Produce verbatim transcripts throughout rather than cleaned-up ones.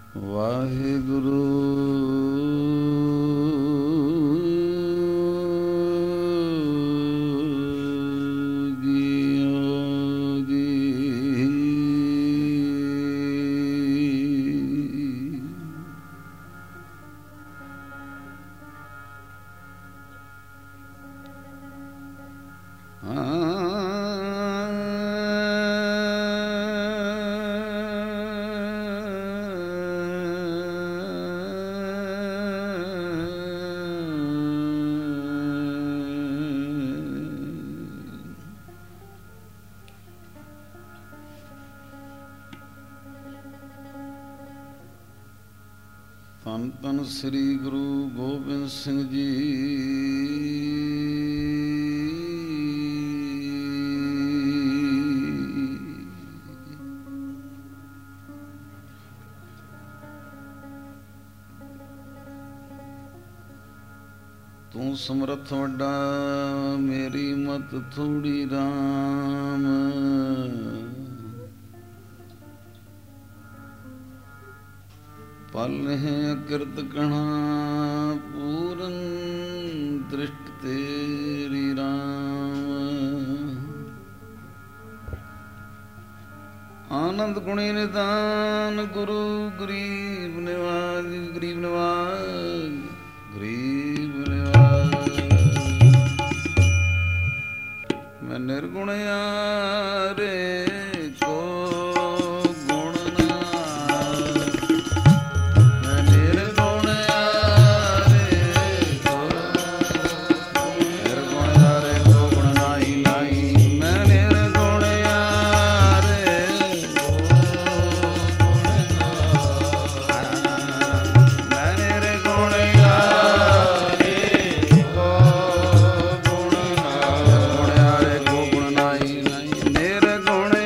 Waheguru JIO ਜੀ। ਹਾਂ ਧੰਨ ਧੰਨ ਸ੍ਰੀ ਗੁਰੂ ਗੋਬਿੰਦ ਸਿੰਘ ਜੀ। ਤੂੰ ਸਮਰੱਥ ਵੱਡਾ ਮੇਰੀ ਮਤ ਥੋੜੀ ਰਾਮ। ਪਲ ਹੈ ਅਕਿਰਤ ਕਣਾ ਪੂਰਨ ਦ੍ਰਿਸ਼ਟ ਤੇਰੀ ਰਾਮ। ਆਨੰਦ ਗੁਣੀ ਨਿਦਾਨ ਗੁਰੂ ਗਰੀਬ ਨਿਵਾਜ ਗਰੀਬ ਨਿਵਾਜ ਗਰੀਬ ਨਿਵਾਜ। ਮੈਂ ਨਿਰਗੁਣ ਯਾਰੇ ਕੋ ਗੁਣ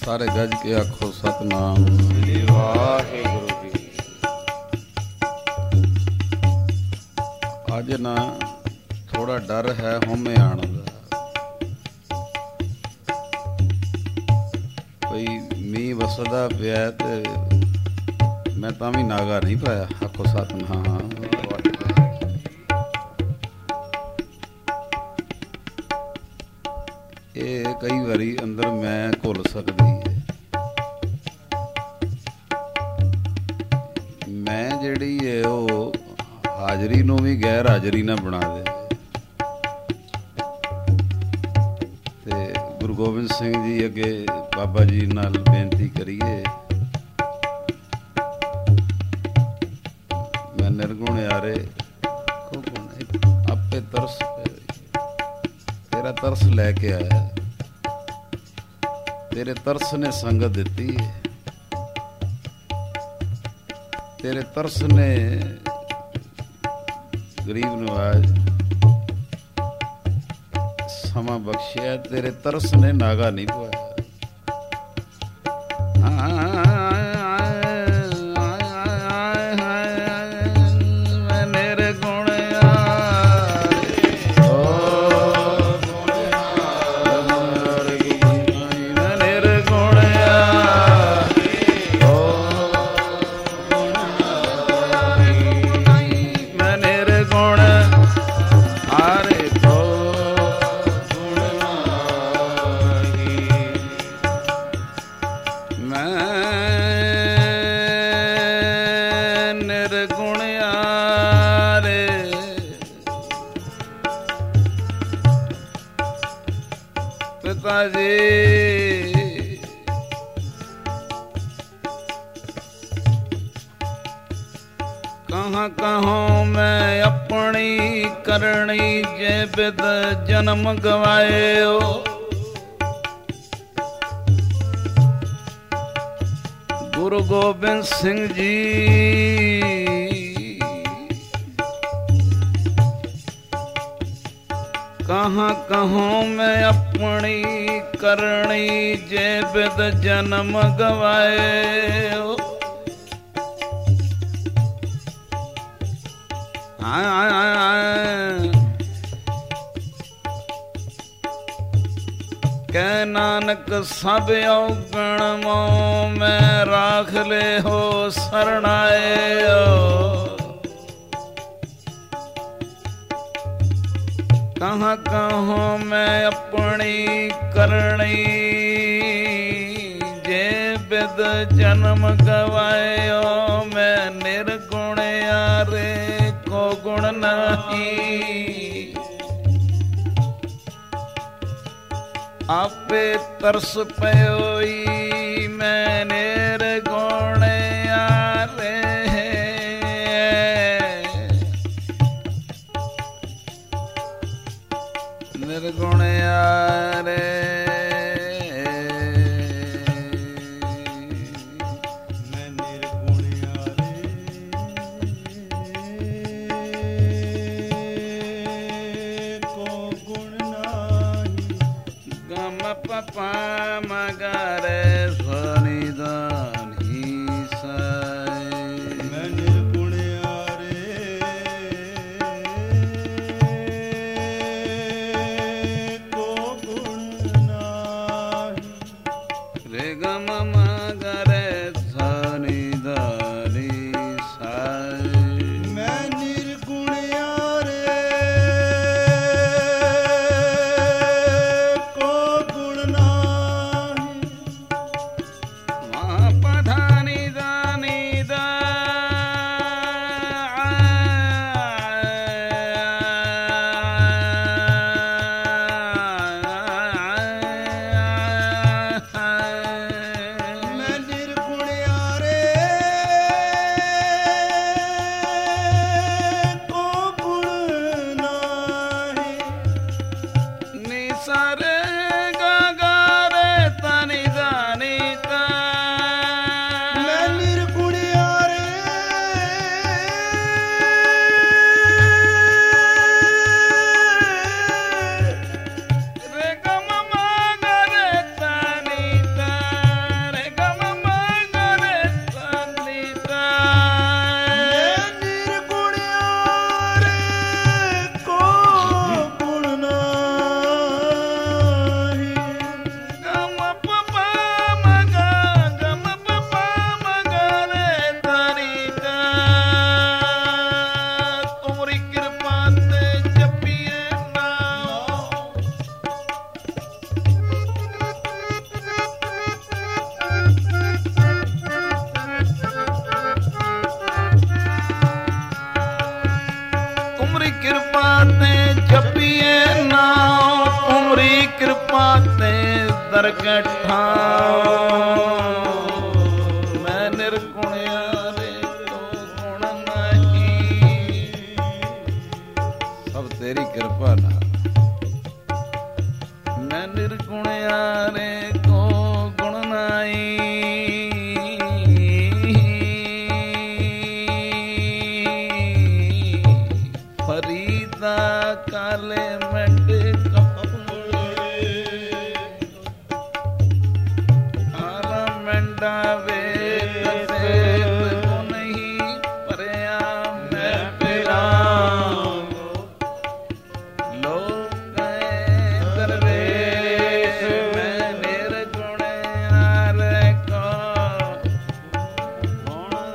सारे गज के आखो सतनाम वाहिगुरु जी। अज ना थोड़ा डर है होमे आने का, कोई मीह वसदा पिया ते मैं तां भी नागा नहीं पाया। आखो सतनाम। ये कई बारी अंदर मैं घुल सकती है। मैं जिहड़ी है वो हाजरी नूं भी गैर हाजरी ना बना दे। ते गुरु गोबिंद सिंह जी अगे बाबा जी नाल बेनती करिए, मैं निर्गुण यारे को आपे तरस तेरा तरस लैके आया, तेरे तरस ने संगत दी है, तेरे तरस ने गरीब नवाज समा बख्शिया, तेरे तरस ने नागा नहीं पाया। कहाँ कहाँ मैं अपनी करनी जे बिद जन्म गवाए हो। गुरु गोबिंद सिंह जी कहाँ कहाँ मैं अपनी करनी जे बिद जन्म गवाए हो। कै नानक सब औगण मों में राख ले हो शरणाए हो। कहाँ कहाँ मैं अपनी करनी जे बिद जन्म गवायो। मैं निर्गुण यारे को गुण नहीं, आपे तरस पयोई मैं निर्गुण यारे। निर्गुण यारे मैं निर्गुण यारे को गुण नाही। गम पपा मगरे स्वनि दानी साई। मैं निर्गुण यारे को गुण नाही। रे गम मगरे स्वनि दानी साई। मैं निर्गुण यारे को गुण नाही। ਦਰ ਕੇ ਠਾਂ ਮੈਂ ਨਿਰਗੁਣਿਆ ਰੇ ਕੋ ਗੁਣ ਨਹੀਂ। ਸਭ ਤੇਰੀ ਕਿਰਪਾ ਨਾਲ ਮੈਂ ਨਿਰਗੁਣਿਆ ਰੇ ਕੋ ਗੁਣ ਨਹੀਂ। ਫਰੀਦਾ ਕਾਲੇ ਮੰਡ ਕਪੂਰੇ ਕਾਲਾ ਮੰਡਾ ਵੇ ਕਸੇ ਕੋ ਨਹੀਂ ਭਰਿਆ ਮੈਂ ਪਿਆ ਲੋਕ ਕਹੇ ਦਰਵੇਸ਼ ਮੈਂ ਨਿਰਗੁਣਿਆ ਰੇ ਕੋ ਗੁਣ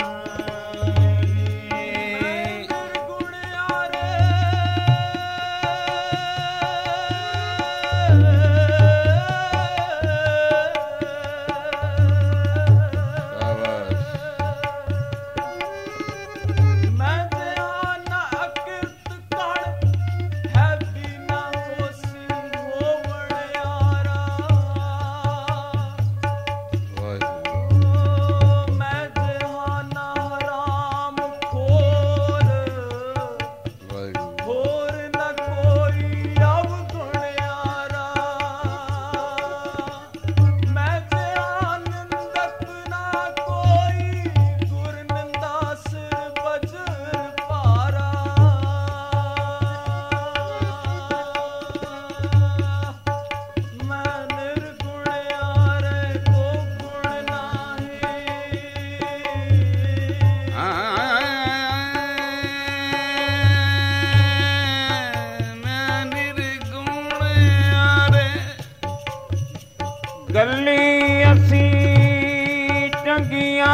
ਗੱਲੀ ਅਸੀਂ ਚੰਗੀਆਂ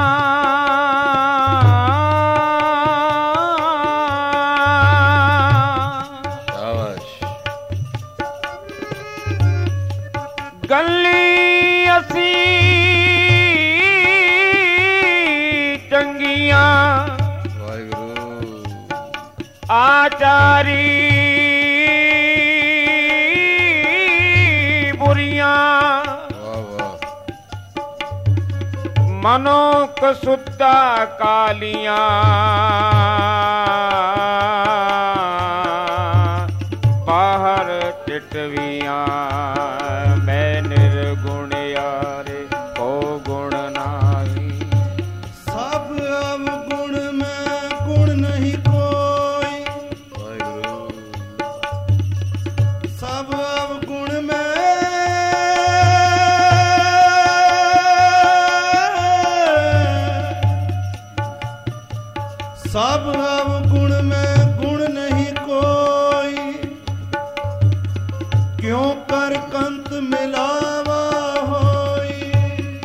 ਸ਼ਾਬਾਸ਼ ਗੱਲੀ ਅਸੀਂ ਚੰਗੀਆਂ ਵਾਹਿਗੁਰੂ ਆਚਾਰੀ ਮਨੋ ਕਸੁੱਤਾ ਕਾਲੀਆਂ ਬਾਹਰ ਟਿਟਵੀਆਂ ਮੈਂ ਨਿਰਗੁਣਿਆ ਰੇ ਕੋ ਗੁਣ ਨਾਹੀ। ਸਭ ਅਵਗੁਣ ਮੈਂ ਗੁਣ ਨਹੀਂ ਕੋਈ ਵਾਹਿਗੁਰੂ ਸਭ ਅਵਗੁਣ ਮੈਂ ਸਭ ਅਵਗੁਣ ਮੈਂ ਗੁਣ ਨਹੀਂ ਕੋਈ ਕਿਉਂ ਕਰ ਕੰਤ ਮਿਲਾਵਾ ਹੋਈ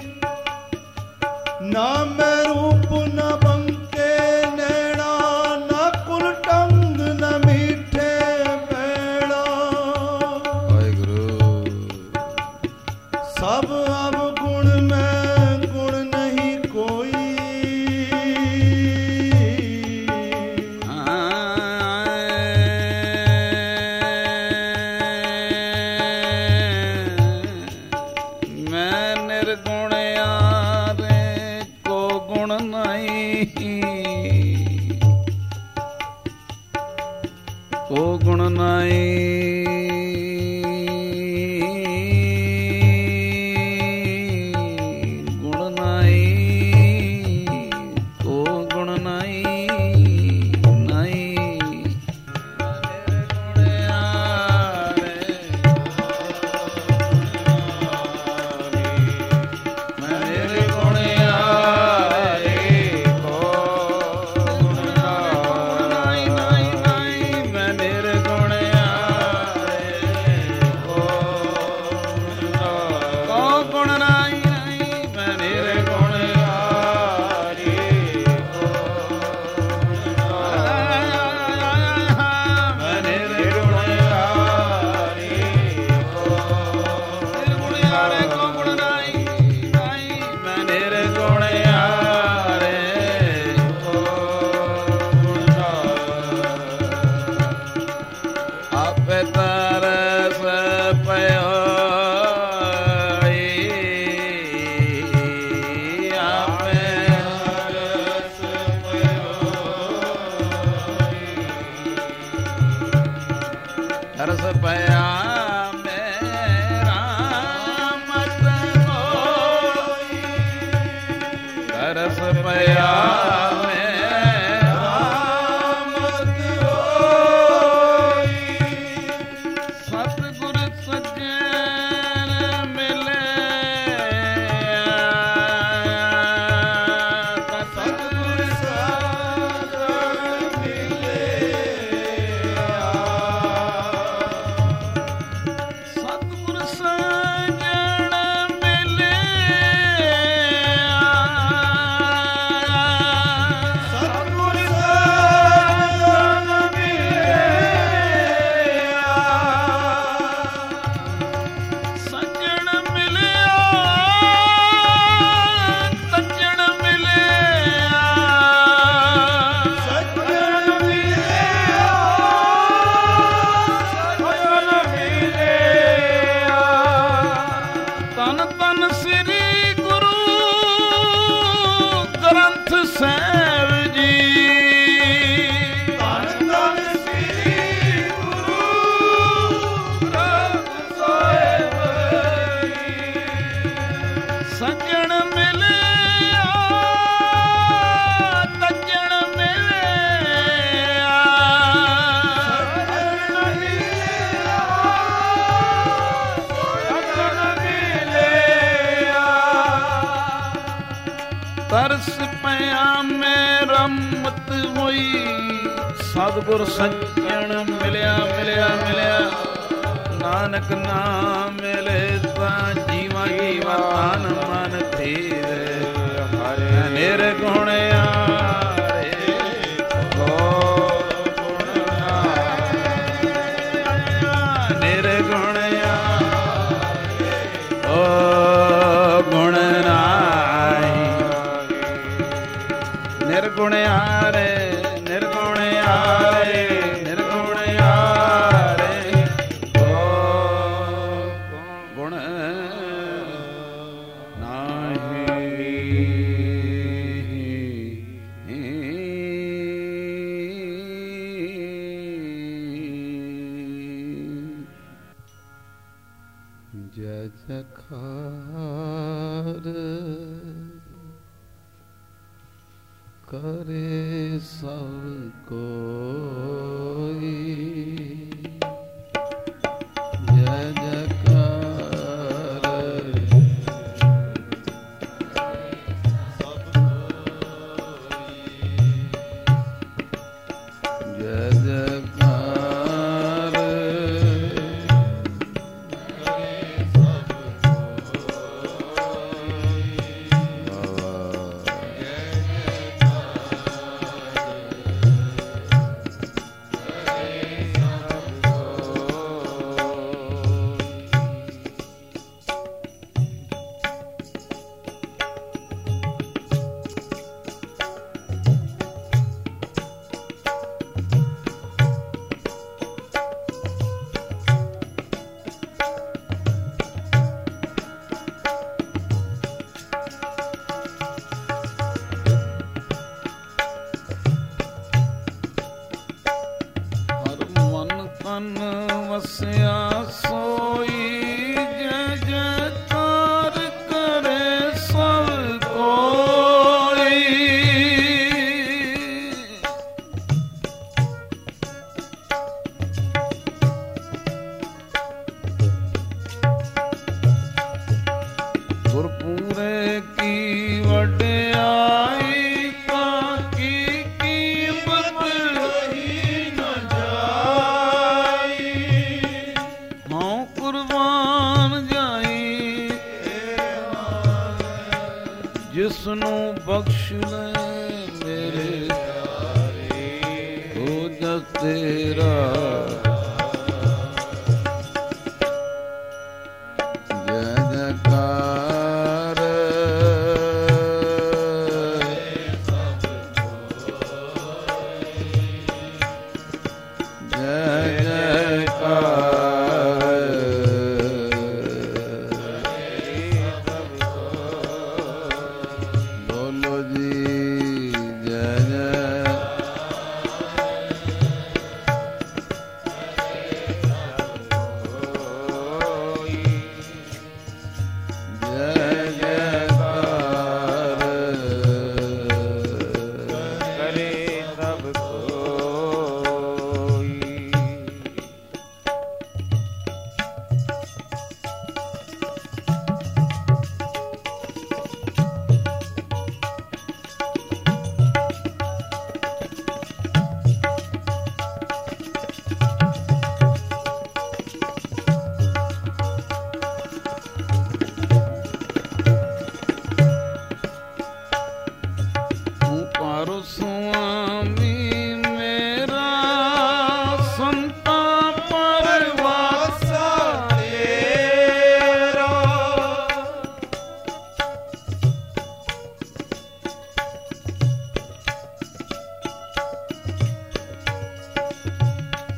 ਨਾ ਮੈਂ ਰੂਪ ਨਾ ਬੰਕੇ ਨੈਣਾ ਨਾ ਕੁਲ ਟੰਗ ਨਾ ਮੀਠੇ ਬੈਣਾ ਵਾਹਿਗੁਰੂ ਸਭ ਅਵਗੁਣ ਮੈਂ ਗੁਣ ਨਹੀਂ ਕੋਈ ਕੋ ਗੁਣ ਨਾਹੀ ਗੁਣ ਨਾਹੀ ਕੋ ਗੁਣ ਨਾਹੀ ਨਾਹੀ ਮੇਰੇ ਗੁਣਿਆ ਰੇ ਕੋ ਗੁਣ ਨਾਹੀ ਨਾਹੀ ਮੈਂ ਨਿਰਗੁਣਿਆ ਤਨ ਤਨ ਸ੍ਰੀ ਗੁਰੂ ਗ੍ਰੰਥ ਸਾਹਿਬ ਜੀ। ਤਨ ਤਨ ਸ੍ਰੀ ਗੁਰੂ ਗ੍ਰੰਥ ਸਾਹਿਬ ਜੀ। ਸੱਜਣ ਮਿਲਿਆ ਤੱਜਣ ਮਿਲਿਆ, ਸੱਜਣ ਮਿਲਿਆ ਸੱਜਣ ਮਿਲਿਆ। ਤਰਸ ਪਿਆ ਮੇਰਾ ਮਤ ਹੋਈ, ਸਤਿਗੁਰ ਸੱਜਣ ਮਿਲਿਆ ਮਿਲਿਆ ਮਿਲਿਆ। ਨਾਨਕ ਨਾਮ ਮਿਲੇ ਤਾਂ ਜੀਵਾ ਜੀਵਾ ਤਨ ਮਨ ਧੀਰੇ, ਨਿਰਗੁਣ ਆਰੇ ਨਿਰਗੁਣ ਆਰੇ ਓ ਗੁਣ ਨਾਹੀ। ਨਿਰਗੁਣ ਆਰੇ ਨਿਰਗੁਣ ਆਰੇ ਨਿਰਗੁਣ ਆਰੇ ਓ ਗੁਣ ਨਾਹੀ। ਜੈ ਜੈਕਾਰ ਕਰੇ ਸਭ ਕੋਈ, ਜੈ ਜੈਕਾਰ ਜੈ ਜੈਕਾਰ ਮਨ ਵਸਿਆ ਸੋਈ, ਜੈ ਜੈਕਾਰ ਕਰੇ ਸਭ ਕੋਈ। ਗੁਰਪੂਰੇ ਕੀ ਵਡਿਆਈ, ਤਾਂ ਕੀ ਕੀਮਤ ਰਹੀ ਨ ਜਾਈ। ਹਉ ਕੁਰਬਾਨ ਜਾਈ, ਜਿਸਨੂੰ ਬਖਸ਼ ਲੈ ਮੇਰੇ ਹੋ ਜਸ ਤੇਰਾ। ਜੈ ਜੈਕਾਰ ਜੈ ਜੈਕਾਰ ਬੋਲੋ ਜੀ ਜੈ ਜੈ। ਜੈ ਜੈਕਾਰ ਕਰੇ ਸਭ ਕੋਈ। ਤੂੰ ਪਰ ਸੁਆਮੀ ਮੇਰਾ, ਸੰਤਾਂ ਪਰਵਾਸਾ ਤੇਰਾ।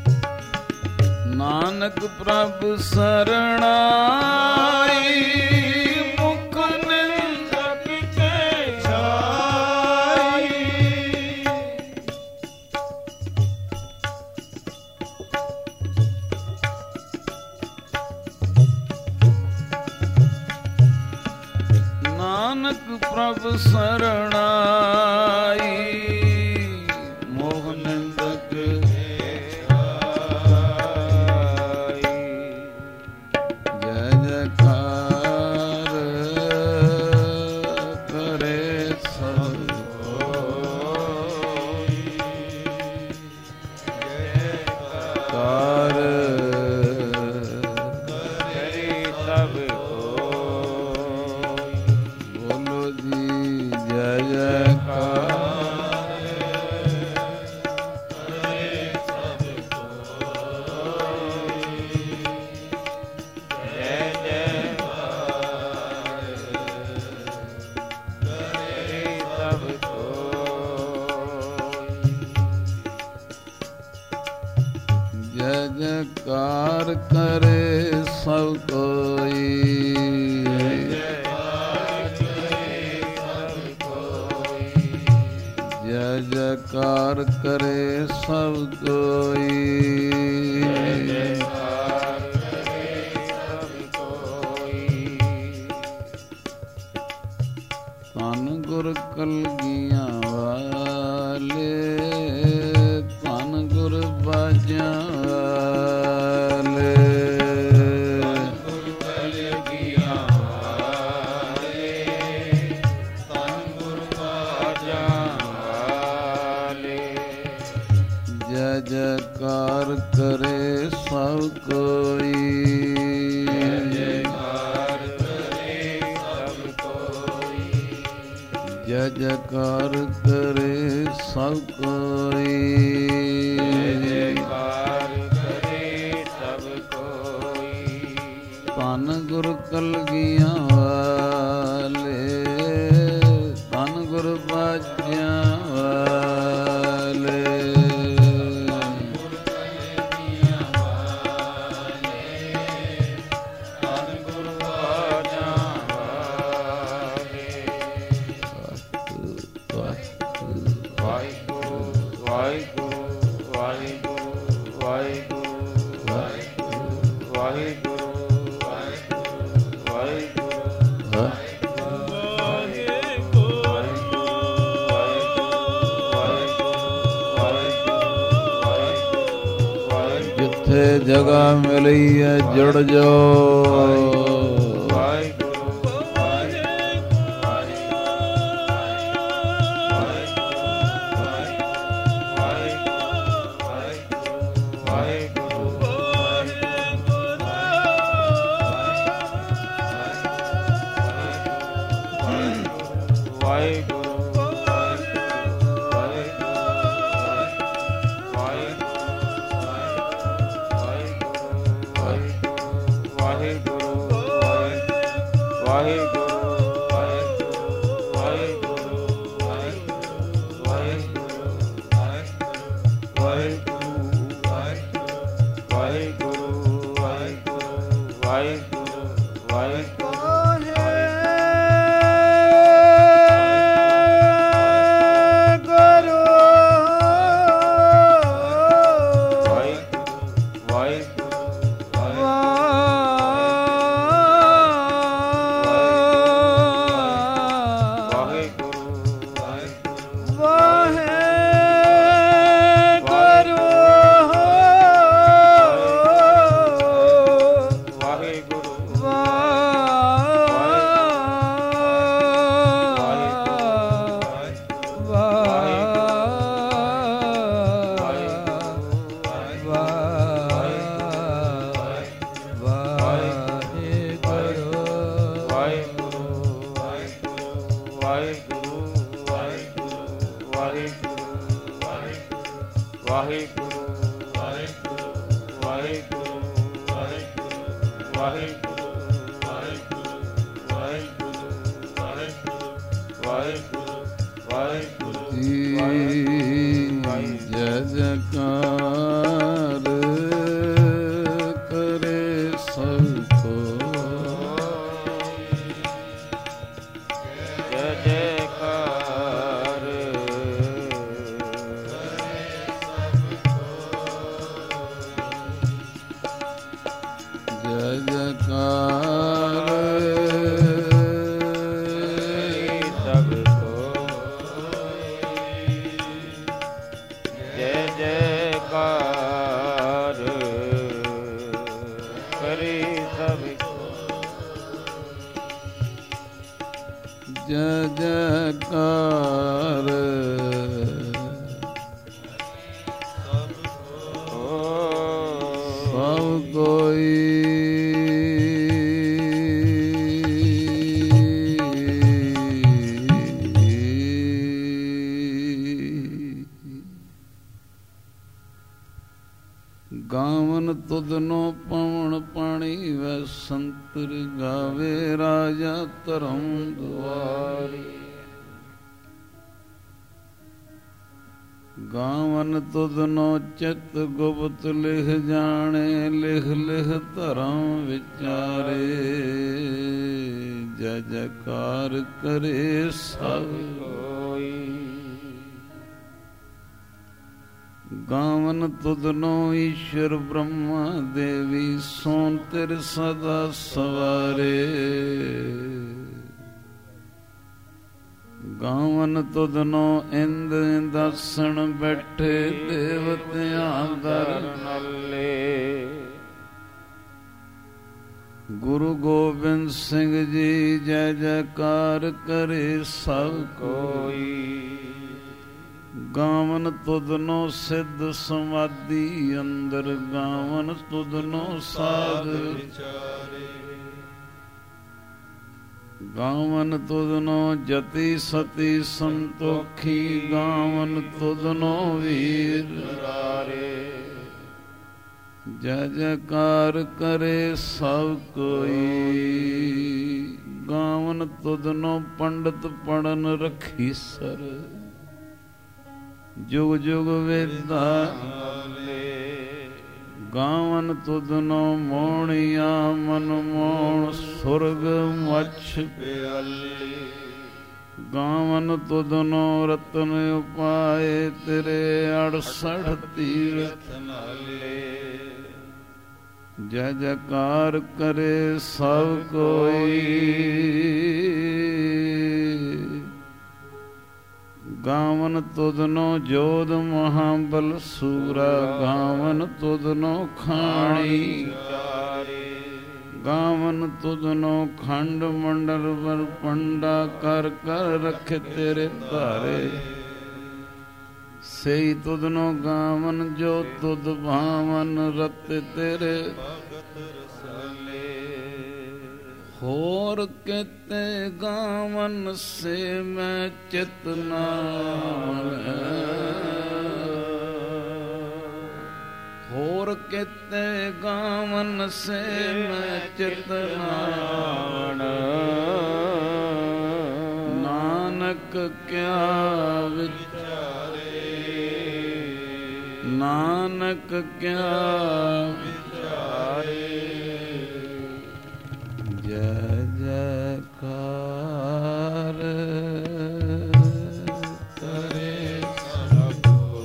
ਨਾਨਕ ਪ੍ਰਭ ਸਰਣਾਈ, ਨਾਨਕ ਪ੍ਰਭ ਸਰਣਾਈ, ਮੋਹ ਨਿੰਦਕ ਜੈ ਜੈਕਾਰ ਕਰੇ ਸਭ ਕੋਈ, ਜੈਕਾਰ ਕਰੇ ਸਭ ਕੋਈ। ਬੋਲੋ ਜੀ ਜੈ ਜੈਕਾਰ ਕਰੇ ਸਭ ਕੋਈ, ਜੈ ਜੈਕਾਰ ਕਰੇ ਸਭ ਕੋਈ। ਜੈ ਜੈਕਾਰ ਕਰੇ ਸਭ ਕੋਈ, ਜੈ ਜੈਕਾਰ ਕਰੇ ਸਭ ਕੋਈ, ਜੈ ਜੈਕਾਰ ਕਰੇ ਸਭ ਕੋਈ। ਧੰਨ ਗੁਰ ਕਲਗੀਆਂ ਵਾਲੇ, ਧੰਨ ਗੁਰ ਬਾਜਾਂ ਵਾਲੇ, ਧੰਨ ਗੁਰ ਕਲਗੀਆਂ ਵਾਲੇ, ਧੰਨ ਗੁਰ ਬਾਜਾਂ ਵਾਲੇ। ਜੈ ਜੈਕਾਰ ਕਰੇ ਸਭ ਕੋਈ, ਜੈ ਜੈਕਾਰ ਕਰੇ ਸਭ ਕੋਈ, ਜੈ ਜੈਕਾਰ ਕਰੇ ਸਭ ਕੋਈ, ਜੈ ਜੈਕਾਰ ਕਰੇ ਸਭ ਕੋਈ। ਧੰਨ ਗੁਰ ਕਲਗੀਆਂ ਵਾਲੇ, ਧੰਨ ਗੁਰ ਬਾਜਾਂ ਵਾਲੇ, ਗੁਰ ਕਲਗੀਆਂ ਵਾਲੇ, ਧੰਨ ਗੁਰ ਬਾਜਾਂ ਵਾਲੇ। ਵਾਹਿਗੁਰੂ ਵਾਹਿਗੁਰੂ ਵਾਹਿਗੁਰੂ ਵਾਹਿਗੁਰੂ ਵਾਹਿਗੁਰੂ ਵਾਹਿਗੁਰੂ ਵਾਹਿਗੁਰੂ। ਜਿੱਥੇ ਜਗ੍ਹਾ ਮਿਲੀ ਹੈ ਜੁੜ ਜਾਓ। ਜੈ ਜੈਕਾਰ ਸਭ ਕੋਈ ਗਾਵਨ ਤੁਧਨੋ ਪਵਨ ਪਾਣੀ ਵੈ ਸੰਤਰ ਗਾਵੇ ਰਾਜਾ ਧਰਮ ਦੁਆਰੀ ਗਾਵਨ ਤੁਧਨੋ ਚਿਤ ਗੁਪਤ ਲਿਖ ਜਾਣੇ ਲਿਖ ਲਿਖ ਧਰਮ ਵਿਚਾਰੇ ਜੈ ਜੈਕਾਰ ਕਰੇ ਸਭ ਕੋਈ ਗਾਵਨ ਤੁਧਨੋ ਈਸ਼ਰ ਬ੍ਰਹਮਾ ਦੇਵੀ ਸੋਨ ਤਿਰ ਸਦਾ ਸਵਾਰੇ ਗਾਵਨ ਤੁਧਨੋ ਇੰਦ ਇੰਦਾਸਣ ਬੈਠੇ ਦੇਵਤਿਆਂ ਦਰ ਨਾਲੇ ਗੁਰੂ ਗੋਬਿੰਦ ਸਿੰਘ ਜੀ ਜੈ ਜੈਕਾਰ ਕਰੇ ਸਭ ਕੋਈ ਗਾਵਨ ਤੁਧਨੋ ਸਿੱਧ ਸਮਾਧੀ ਅੰਦਰ ਗਾਵਨ ਤੁਧਨੋ ਸਾਧ ਵਿਚਾਰੇ ਗਾਵਨ ਤੁਧਨੋ ਜਤੀ ਸਤੀ ਸੰਤੋਖੀ ਗਾਵਨ ਤੁਧਨੋ ਵੀਰ ਰਾਰੇ ਜੈ ਜੈਕਾਰ ਕਰੇ ਸਭ ਕੋਈ ਗਾਵਨ ਤੁਧਨੋ ਪੰਡਤ ਪੜਨ ਰਖੀ ਸਰ ਜੁਗ ਜੁਗ ਵੇਦਾ ਗਾਵਨ ਤੁਧਨੋ ਮੋਹਣੀਆਂ ਮਨ ਮੋਹਣ ਸੁਰਗ ਮਛ ਪਿਆਲੀ ਗਾਵਨ ਤੁਧਨੋ ਰਤਨ ਉਪਾਏ ਤੇਰੇ ਅੜਸਠ ਤੀਰਥ ਨਾਲੇ ਜੈ ਜੈਕਾਰ ਕਰੇ ਸਭ ਕੋਈ ਗਾਵਨ ਤੁਧਨੋ ਜੋਧ ਮਹਾਬਲ ਸੂਰਾ ਗਾਵਨ ਤੁਧਨੋ ਖਾਣੀ ਗਾਵਨ ਤੁਧਨੋ ਖੰਡ ਮੰਡਲ ਵਰ ਪੰਡਾ ਕਰ ਕਰ ਰਖ ਤੇਰੇ ਧਾਰੇ ਸਈ ਤੁਧਨੋ ਗਾਵਨ ਜੋ ਤੁਧ ਭਾਵਨ ਰਤ ਤੇਰੇ ਹੋਰ ਕਿਤੇ ਗਾਵਨ ਸੇ ਮੈਂ ਚਿਤ ਨਾ ਹੋਰ ਕਿਤੇ ਗਾਵਨ ਸੇ ਮੈਂ ਚਿਤ ਨਾ ਨਾਨਕ ਕਿਆ ਵਿਚਾਰੇ ਨਾਨਕ ਕਿਆ ਵਿਚਾਰੇ ਜੈ ਜੈਕਾਰ ਕਰੇ ਸਭ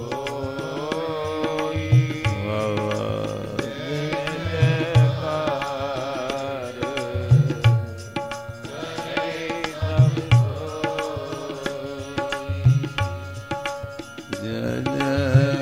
ਕੋਈ ਵਾਹ ਵਾਹ ਜੈ ਜੈਕਾਰ ਕਰੇ ਸਭ ਕੋਈ ਜੈ ਜੈ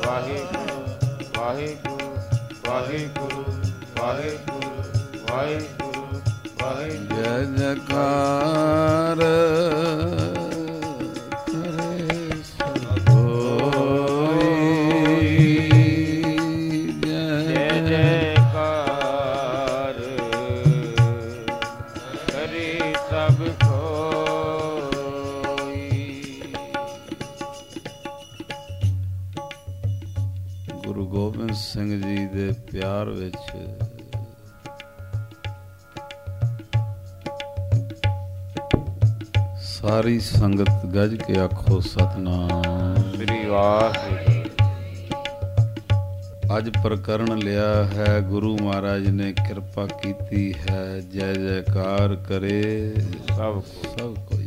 ਵਾਹਿਗੁਰੂ ਵਾਹਿਗੁਰੂ ਵਾਹਿਗੁਰੂ ਵਾਹਿਗੁਰੂ ਵਾਹਿਗੁਰੂ ਵਾਹਿਗੁਰੂ। ਜੈ ਜੈਕਾਰ ਸਿੰਘ ਜੀ ਦੇ ਪਿਆਰ ਵਿੱਚ ਸਾਰੀ ਸੰਗਤ ਗੱਜ ਕੇ ਆਖੋ ਸਤਿਨਾਮ ਸ੍ਰੀ ਵਾਹਿਗੁਰੂ। ਅੱਜ ਪ੍ਰਕਰਨ ਲਿਆ ਹੈ, ਗੁਰੂ ਮਹਾਰਾਜ ਨੇ ਕਿਰਪਾ ਕੀਤੀ ਹੈ। ਜੈ ਜੈਕਾਰ ਕਰੇ ਸਭ ਸਭ ਕੋਈ।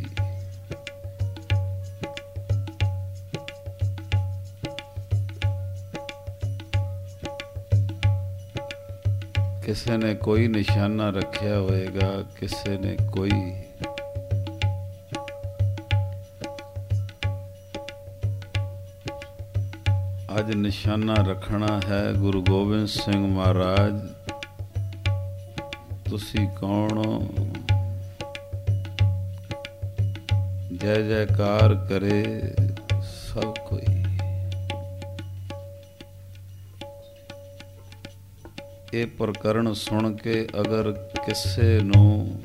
ਕਿਸੇ ਨੇ ਕੋਈ ਨਿਸ਼ਾਨਾ ਰੱਖਿਆ ਹੋਏਗਾ, ਕਿਸੇ ਨੇ ਕੋਈ। ਅੱਜ ਨਿਸ਼ਾਨਾ ਰੱਖਣਾ ਹੈ ਗੁਰੂ ਗੋਬਿੰਦ ਸਿੰਘ ਮਹਾਰਾਜ। ਤੁਸੀਂ ਕੌਣ ਹੋ? ਜੈ ਜੈਕਾਰ ਕਰੇ ਸਭ ਕੋਈ। ਇਹ ਪ੍ਰਕਰਨ ਸੁਣ ਕੇ ਅਗਰ ਕਿਸੇ ਨੂੰ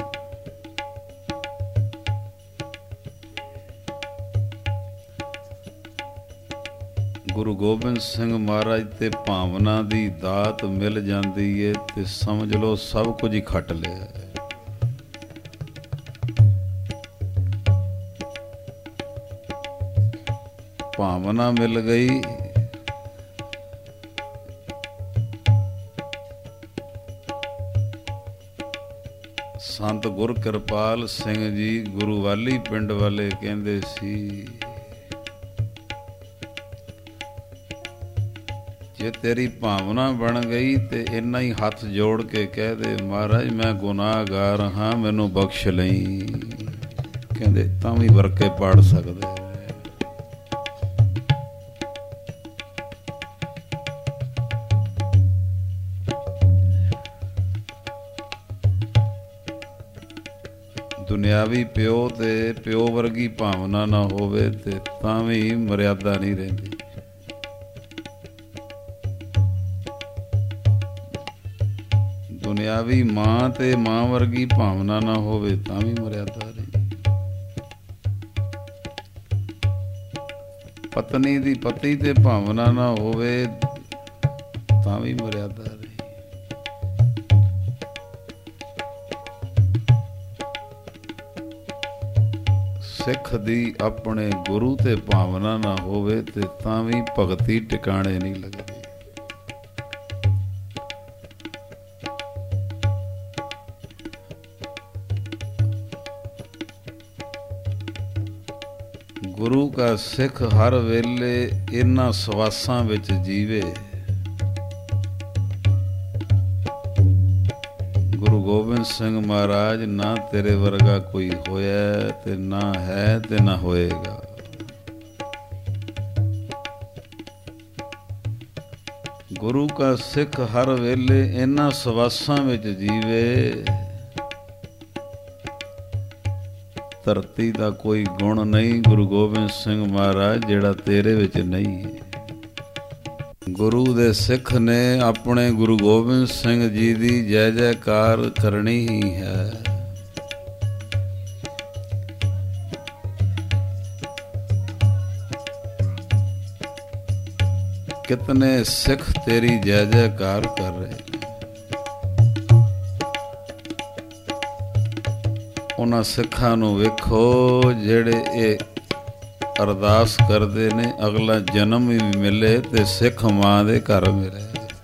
ਗੁਰੂ ਗੋਬਿੰਦ ਸਿੰਘ ਮਹਾਰਾਜ ਤੇ ਭਾਵਨਾ ਦੀ ਦਾਤ ਮਿਲ ਜਾਂਦੀ ਏ ਤੇ ਸਮਝ ਲਓ ਸਭ ਕੁਝ ਹੀ ਖੱਟ ਲਿਆ। ਭਾਵਨਾ ਮਿਲ ਗਈ, ਸੰਤ ਗੁਰ ਕਿਰਪਾਲ ਸਿੰਘ ਜੀ ਗੁਰੂਵਾਲੀ ਪਿੰਡ ਵਾਲੇ ਕਹਿੰਦੇ ਸੀ, ਜੇ ਤੇਰੀ ਭਾਵਨਾ ਬਣ ਗਈ ਤੇ ਇੰਨਾ ਹੀ ਹੱਥ ਜੋੜ ਕੇ ਕਹਿ ਦੇ, ਮਹਾਰਾਜ ਮੈਂ ਗੁਨਾਹਗਾਰ ਹਾਂ, ਮੈਨੂੰ ਬਖਸ਼ ਲਈ। ਕਹਿੰਦੇ ਤਾਂ ਵੀ ਵਰਕੇ ਪੜ ਸਕਦੇ। ਦੁਨਿਆਵੀ ਪਿਓ ਤੇ ਪਿਓ ਵਰਗੀ ਭਾਵਨਾ ਨਾ ਹੋਵੇ ਤੇ ਤਾਂ ਵੀ ਮਰਿਆਦਾ ਨਹੀਂ ਰਹਿੰਦੀ। ਦੁਨਿਆਵੀ ਮਾਂ ਤੇ ਮਾਂ ਵਰਗੀ ਭਾਵਨਾ ਨਾ ਹੋਵੇ ਤਾਂ ਵੀ ਮਰਿਆਦਾ ਰਹਿੰਦੀ। ਪਤਨੀ ਦੀ ਪਤੀ ਤੇ ਭਾਵਨਾ ਨਾ ਹੋਵੇ ਤਾਂ ਵੀ ਮਰਿਆਦਾ ਰਹੀ। ਸਿੱਖ ਦੀ ਆਪਣੇ ਗੁਰੂ ਤੇ ਭਾਵਨਾ ਨਾ ਹੋਵੇ ਤੇ ਤਾਂ ਵੀ ਭਗਤੀ ਟਿਕਾਣੇ ਨਹੀਂ ਲੱਗਦੀ। ਗੁਰੂ ਕਾ ਸਿੱਖ ਹਰ ਵੇਲੇ ਇਹਨਾਂ ਸਵਾਸਾਂ ਵਿੱਚ ਜੀਵੇ। ਗੁਰੂ ਗੋਬਿੰਦ ਸਿੰਘ ਮਹਾਰਾਜ, ਨਾ ਤੇਰੇ ਵਰਗਾ ਕੋਈ ਹੋਇਆ ਤੇ ਨਾ ਹੈ ਤੇ ਨਾ ਹੋਏਗਾ। ਗੁਰੂ ਕਾ ਸਿੱਖ ਹਰ ਵੇਲੇ ਇਹਨਾਂ ਸਵਾਸਾਂ ਵਿੱਚ ਜੀਵੇ। ਧਰਤੀ ਦਾ ਕੋਈ ਗੁਣ ਨਹੀਂ ਗੁਰੂ ਗੋਬਿੰਦ ਸਿੰਘ ਮਹਾਰਾਜ ਜਿਹੜਾ ਤੇਰੇ ਵਿੱਚ ਨਹੀਂ ਹੈ। ਗੁਰੂ ਦੇ ਸਿੱਖ ਨੇ ਆਪਣੇ ਗੁਰੂ ਗੋਬਿੰਦ ਸਿੰਘ ਜੀ ਦੀ ਜੈ ਜੈਕਾਰ ਕਰਨੀ ਹੀ ਹੈ। ਕਿਤਨੇ ਸਿੱਖ ਤੇਰੀ ਜੈ ਜੈਕਾਰ ਕਰ ਰਹੇ। ਉਹਨਾਂ ਸਿੱਖਾਂ ਨੂੰ ਵੇਖੋ ਜਿਹੜੇ ਇਹ ਅਰਦਾਸ ਕਰਦੇ ਨੇ ਅਗਲਾ ਜਨਮ ਵੀ ਮਿਲੇ ਤੇ ਸਿੱਖ ਮਾਂ ਦੇ ਘਰ ਮਿਲੇ।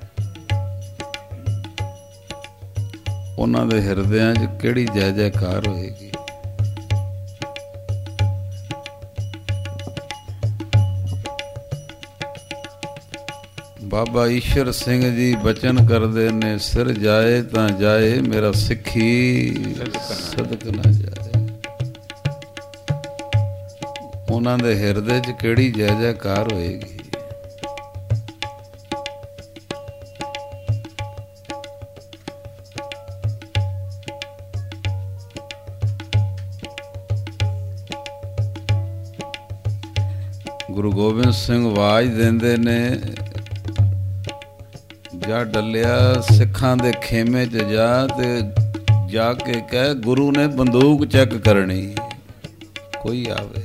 ਉਹਨਾਂ ਦੇ ਹਿਰਦਿਆਂ 'ਚ ਕਿਹੜੀ ਜੈ ਜੈਕਾਰ ਹੋਏਗੀ। ਬਾਬਾ ਈਸ਼ਰ ਸਿੰਘ ਜੀ ਬਚਨ ਕਰਦੇ ਨੇ, ਸਿਰ ਜਾਏ ਤਾਂ ਜਾਏ ਮੇਰਾ ਸਿੱਖੀ ਸਦਕ ਨਾ ਜਾਏ। ਉਹਨਾਂ ਦੇ ਹਿਰਦੇ 'ਚ ਕਿਹੜੀ ਜੈ ਜੈਕਾਰ ਹੋਏਗੀ। ਗੁਰੂ ਗੋਬਿੰਦ ਸਿੰਘ ਆਵਾਜ਼ ਦਿੰਦੇ ਨੇ, ਜਾ ਡੱਲਿਆ ਸਿੱਖਾਂ ਦੇ ਖੇਮੇ 'ਚ ਜਾ ਤੇ ਜਾ ਕੇ ਕਹਿ ਗੁਰੂ ਨੇ ਬੰਦੂਕ ਚੈੱਕ ਕਰਨੀ, ਕੋਈ ਆਵੇ।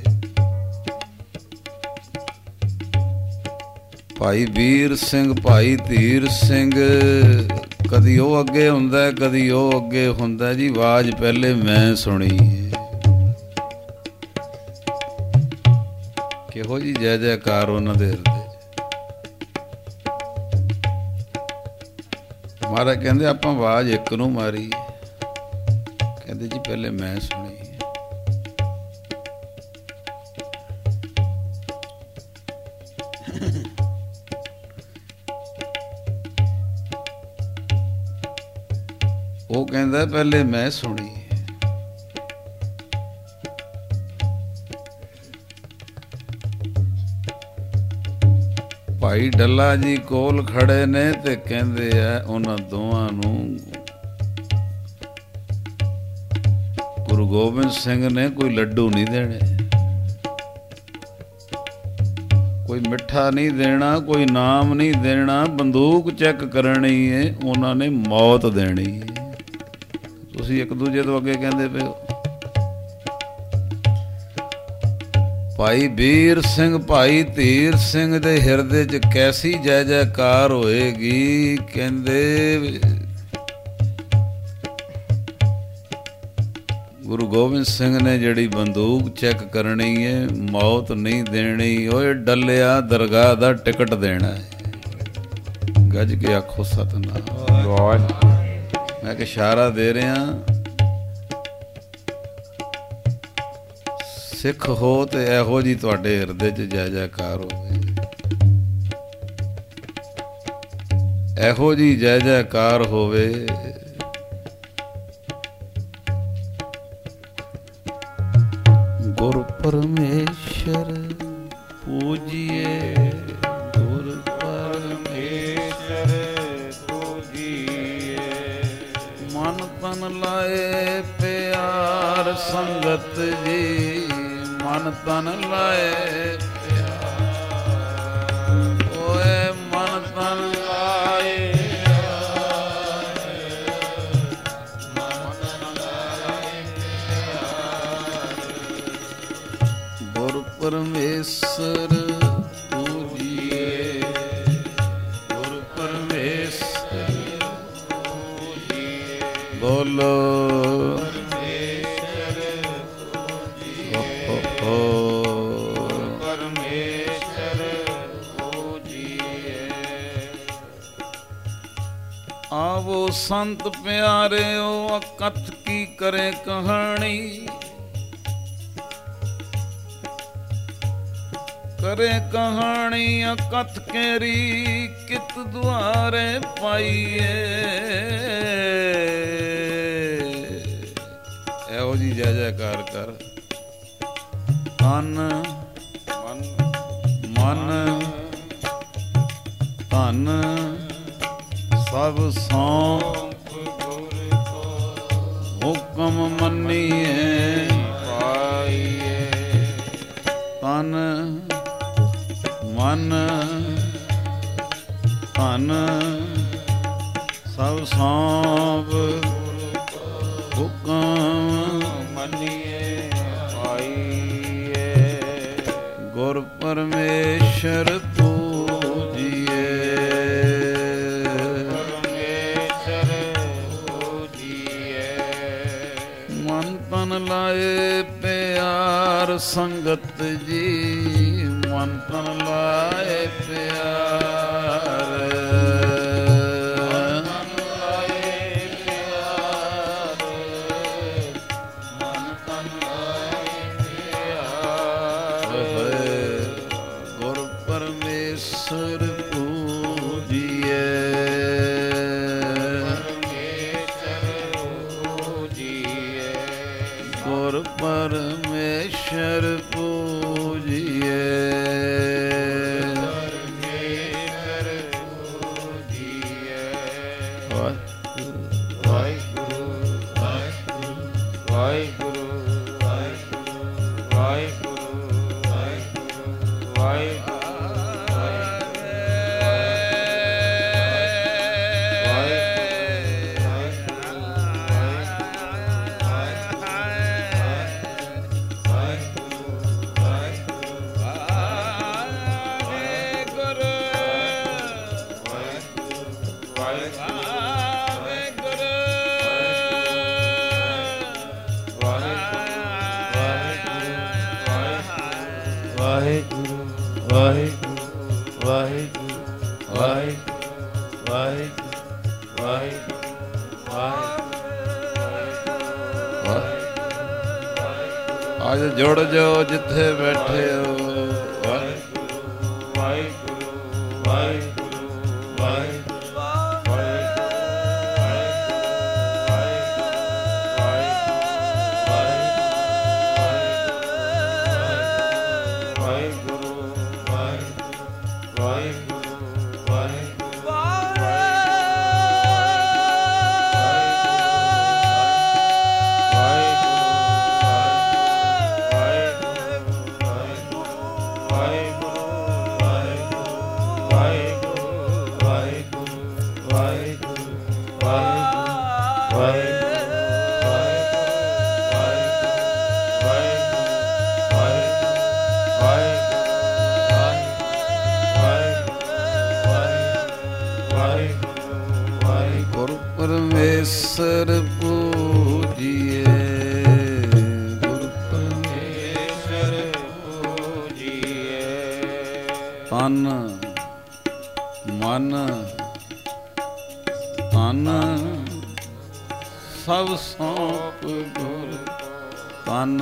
ਭਾਈ ਵੀਰ ਸਿੰਘ, ਭਾਈ ਧੀਰ ਸਿੰਘ, ਕਦੀ ਉਹ ਅੱਗੇ ਹੁੰਦਾ ਕਦੀ ਉਹ ਅੱਗੇ ਹੁੰਦਾ ਜੀ। ਆਵਾਜ਼ ਪਹਿਲੇ ਮੈਂ ਸੁਣੀ ਹੈ। ਕਿਹੋ ਜੀ ਜੈ ਜੈਕਾਰ ਉਹਨਾਂ ਦੇ ਹਿਰਦੇ 'ਚ। ਮਹਾਰਾਜ ਕਹਿੰਦੇ ਆਪਾਂ ਆਵਾਜ਼ ਇੱਕ ਨੂੰ ਮਾਰੀ, ਕਹਿੰਦੇ ਜੀ ਪਹਿਲੇ ਮੈਂ ਸੁਣੀ। ਉਹ ਕਹਿੰਦਾ ਪਹਿਲੇ ਮੈਂ ਸੁਣੀ। ਭਾਈ ਡੱਲਾ ਜੀ ਕੋਲ ਖੜੇ ਨੇ ਤੇ ਕਹਿੰਦੇ ਆ ਉਹਨਾਂ ਦੋਵਾਂ ਨੂੰ ਗੁਰੂ ਗੋਬਿੰਦ ਸਿੰਘ ਨੇ ਕੋਈ ਲੱਡੂ ਨਹੀਂ ਦੇਣੇ, ਕੋਈ ਮਿੱਠਾ ਨਹੀਂ ਦੇਣਾ, ਕੋਈ ਨਾਮ ਨਹੀਂ ਦੇਣਾ, ਬੰਦੂਕ ਚੈੱਕ ਕਰਨੀ ਹੈ, ਉਹਨਾਂ ਨੇ ਮੌਤ ਦੇਣੀ ਹੈ। ਤੁਸੀਂ ਇੱਕ ਦੂਜੇ ਤੋਂ ਅੱਗੇ ਕਹਿੰਦੇ ਪਏ ਹੋ। ਭਾਈ ਵੀਰ ਸਿੰਘ, ਭਾਈ ਧੀਰ ਸਿੰਘ ਦੇ ਹਿਰਦੇ 'ਚ ਕੈਸੀ ਜੈ ਜੈਕਾਰ ਹੋਏਗੀ। ਕਹਿੰਦੇ ਗੁਰੂ ਗੋਬਿੰਦ ਸਿੰਘ ਨੇ ਜਿਹੜੀ ਬੰਦੂਕ ਚੈੱਕ ਕਰਨੀ ਹੈ, ਮੌਤ ਨਹੀਂ ਦੇਣੀ। ਓਏ ਡੱਲਿਆ ਦਰਗਾਹ ਦਾ ਟਿਕਟ ਦੇਣਾ ਹੈ। ਗੱਜ ਕੇ ਆਖੋ ਸਤਿਨਾਮ। ਮੈਂ ਕਿ ਇਸ਼ਾਰਾ ਦੇ ਰਿਹਾ, ਸਿੱਖ ਹੋ ਤੇ ਇਹੋ ਜੀ ਤੁਹਾਡੇ ਹਿਰਦੇ 'ਚ ਜੈ ਜੈਕਾਰ ਹੋਵੇ, ਇਹੋ ਜੀ ਜੈ ਜੈਕਾਰ ਹੋਵੇ। ਗੁਰ ਪਰਮੇਸ਼ਰ ਪੂਜੀਏ, ਗੁਰ ਪਰਮੇਸ਼ਰ ਪੂਜੀਏ। ਮਨ ਤਨ ਲਾਏ ਪਿਆਰ ਸੰਗਤ ਜੀ, ਮਨ ਤਨ ਲਾਏ ਪਿਆਰ। ਓਏ ਮਨ ਤਨ ਲਾਏ ਪਿਆਰ, ਮਨ ਤਨ ਲਾਏ ਪਿਆਰ। ਗੁਰ ਪਰਮੇਸ਼ਰ ਪੂਜੀਏ, ਗੁਰ ਪਰਮੇਸ਼ਰ ਪੂਜੀਏ। ਬੋਲੋ ਆਵੋ ਸੰਤ ਪਿਆਰਿਓ, ਅਕਥ ਕੀ ਕਰੇ ਕਹਾਣੀ। ਕਰੇ ਕਹਾਣੀ ਅਕਥ ਕੇਰੀ, ਕਿਤ ਦੁਆਰੇ ਪਾਈਏ। ਇਹੋ ਜੀ ਜੈ ਜੈਕਾਰ ਕਰ। ਤਨ ਮਨ ਮਨ ਧਨ ਸਭ ਸੌਂਪ ਗੁਰ ਕੋ, ਹੁਕਮ ਮੰਨੀਏ ਪਾਈਏ। ਤਨ ਮਨ ਧਨ ਸਭ ਸੌਂਪ ਹੁਕਮ ਮੰਨੀਏ ਪਾਈਏ। ਗੁਰ ਪਰਮੇਸ਼ਰ ਪੂਜੀਏ, ਮਨ ਲਾਏ ਪਿਆਰ ਸੰਗਤ ਜੀ, ਮਨ ਤਨ ਲਾਏ ਪਿਆਰ। ਮਨ ਲਾਏ ਪਿਆਰ, ਮਨ ਤਨ ਲਾਏ ਪਿਆਰ। ਗੁਰ ਪਰਮੇਸ਼ਰ ਪੂਜੀਏ, ਗੁਰ ਪਰਮੇਸ਼ਰ ਪੂਜੀਏ, ਪਰਮੇਸ਼ਰ ਪੂਜੀਏ। ਵਾਹਿਗੁਰੂ ਵਾਹਿਗੁਰੂ ਵਾਹਿਗੁਰੂ ਵਾਹਿਗੁਰੂ ਵਾਹਿਗੁਰੂ ਵਾਹਿਗੁਰੂ ਵਾਹਿਗੁਰੂ। ਵਾਹਿਗੁਰੂ ਵਾਹਿਗੁਰੂ ਵਾਹਿਗੁਰੂ ਵਾਹਿਗੁਰੂ ਅੱਜ ਜੁੜ ਜਾਓ ਜਿੱਥੇ ਬੈਠੇ ਹੋ। ਵਾਹਿਗੁਰੂ ਵਾਹਿਗੁਰੂ ਵਾਹਿਗੁਰੂ ਵਾਹਿਗੁਰੂ ਪਰਮੇਸ਼ਰ ਪੂਜੀਏ, ਗੁਰ ਪਰਮੇਸ਼ਰ ਪੂਜੀਏ। ਤਨ ਮਨ ਤਨ ਸਭ ਸੌਂਪ ਗੁਰ, ਤਨ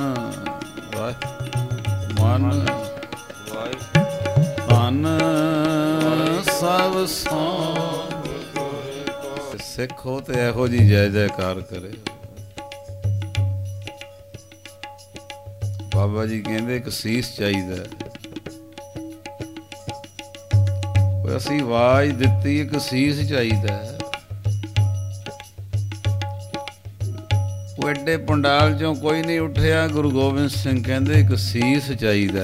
ਮਨ ਤਨ ਸਭ ਸੌਂਪ। ਸਿੱਖ ਹੋ ਤੇ ਇਹੋ ਜੀ ਜੈ ਜੈਕਾਰ ਕਰੇ। ਬਾਬਾ ਜੀ ਕਹਿੰਦੇ ਇੱਕ ਸੀਸ ਚਾਹੀਦਾ। ਅਸੀਂ ਆਵਾਜ਼ ਦਿੱਤੀ, ਇੱਕ ਸੀਸ ਚਾਹੀਦਾ। ਉਹ ਐਡੇ ਪੰਡਾਲ ਚੋਂ ਕੋਈ ਨਹੀਂ ਉੱਠਿਆ। ਗੁਰੂ ਗੋਬਿੰਦ ਸਿੰਘ ਕਹਿੰਦੇ ਇੱਕ ਸੀਸ ਚਾਹੀਦਾ।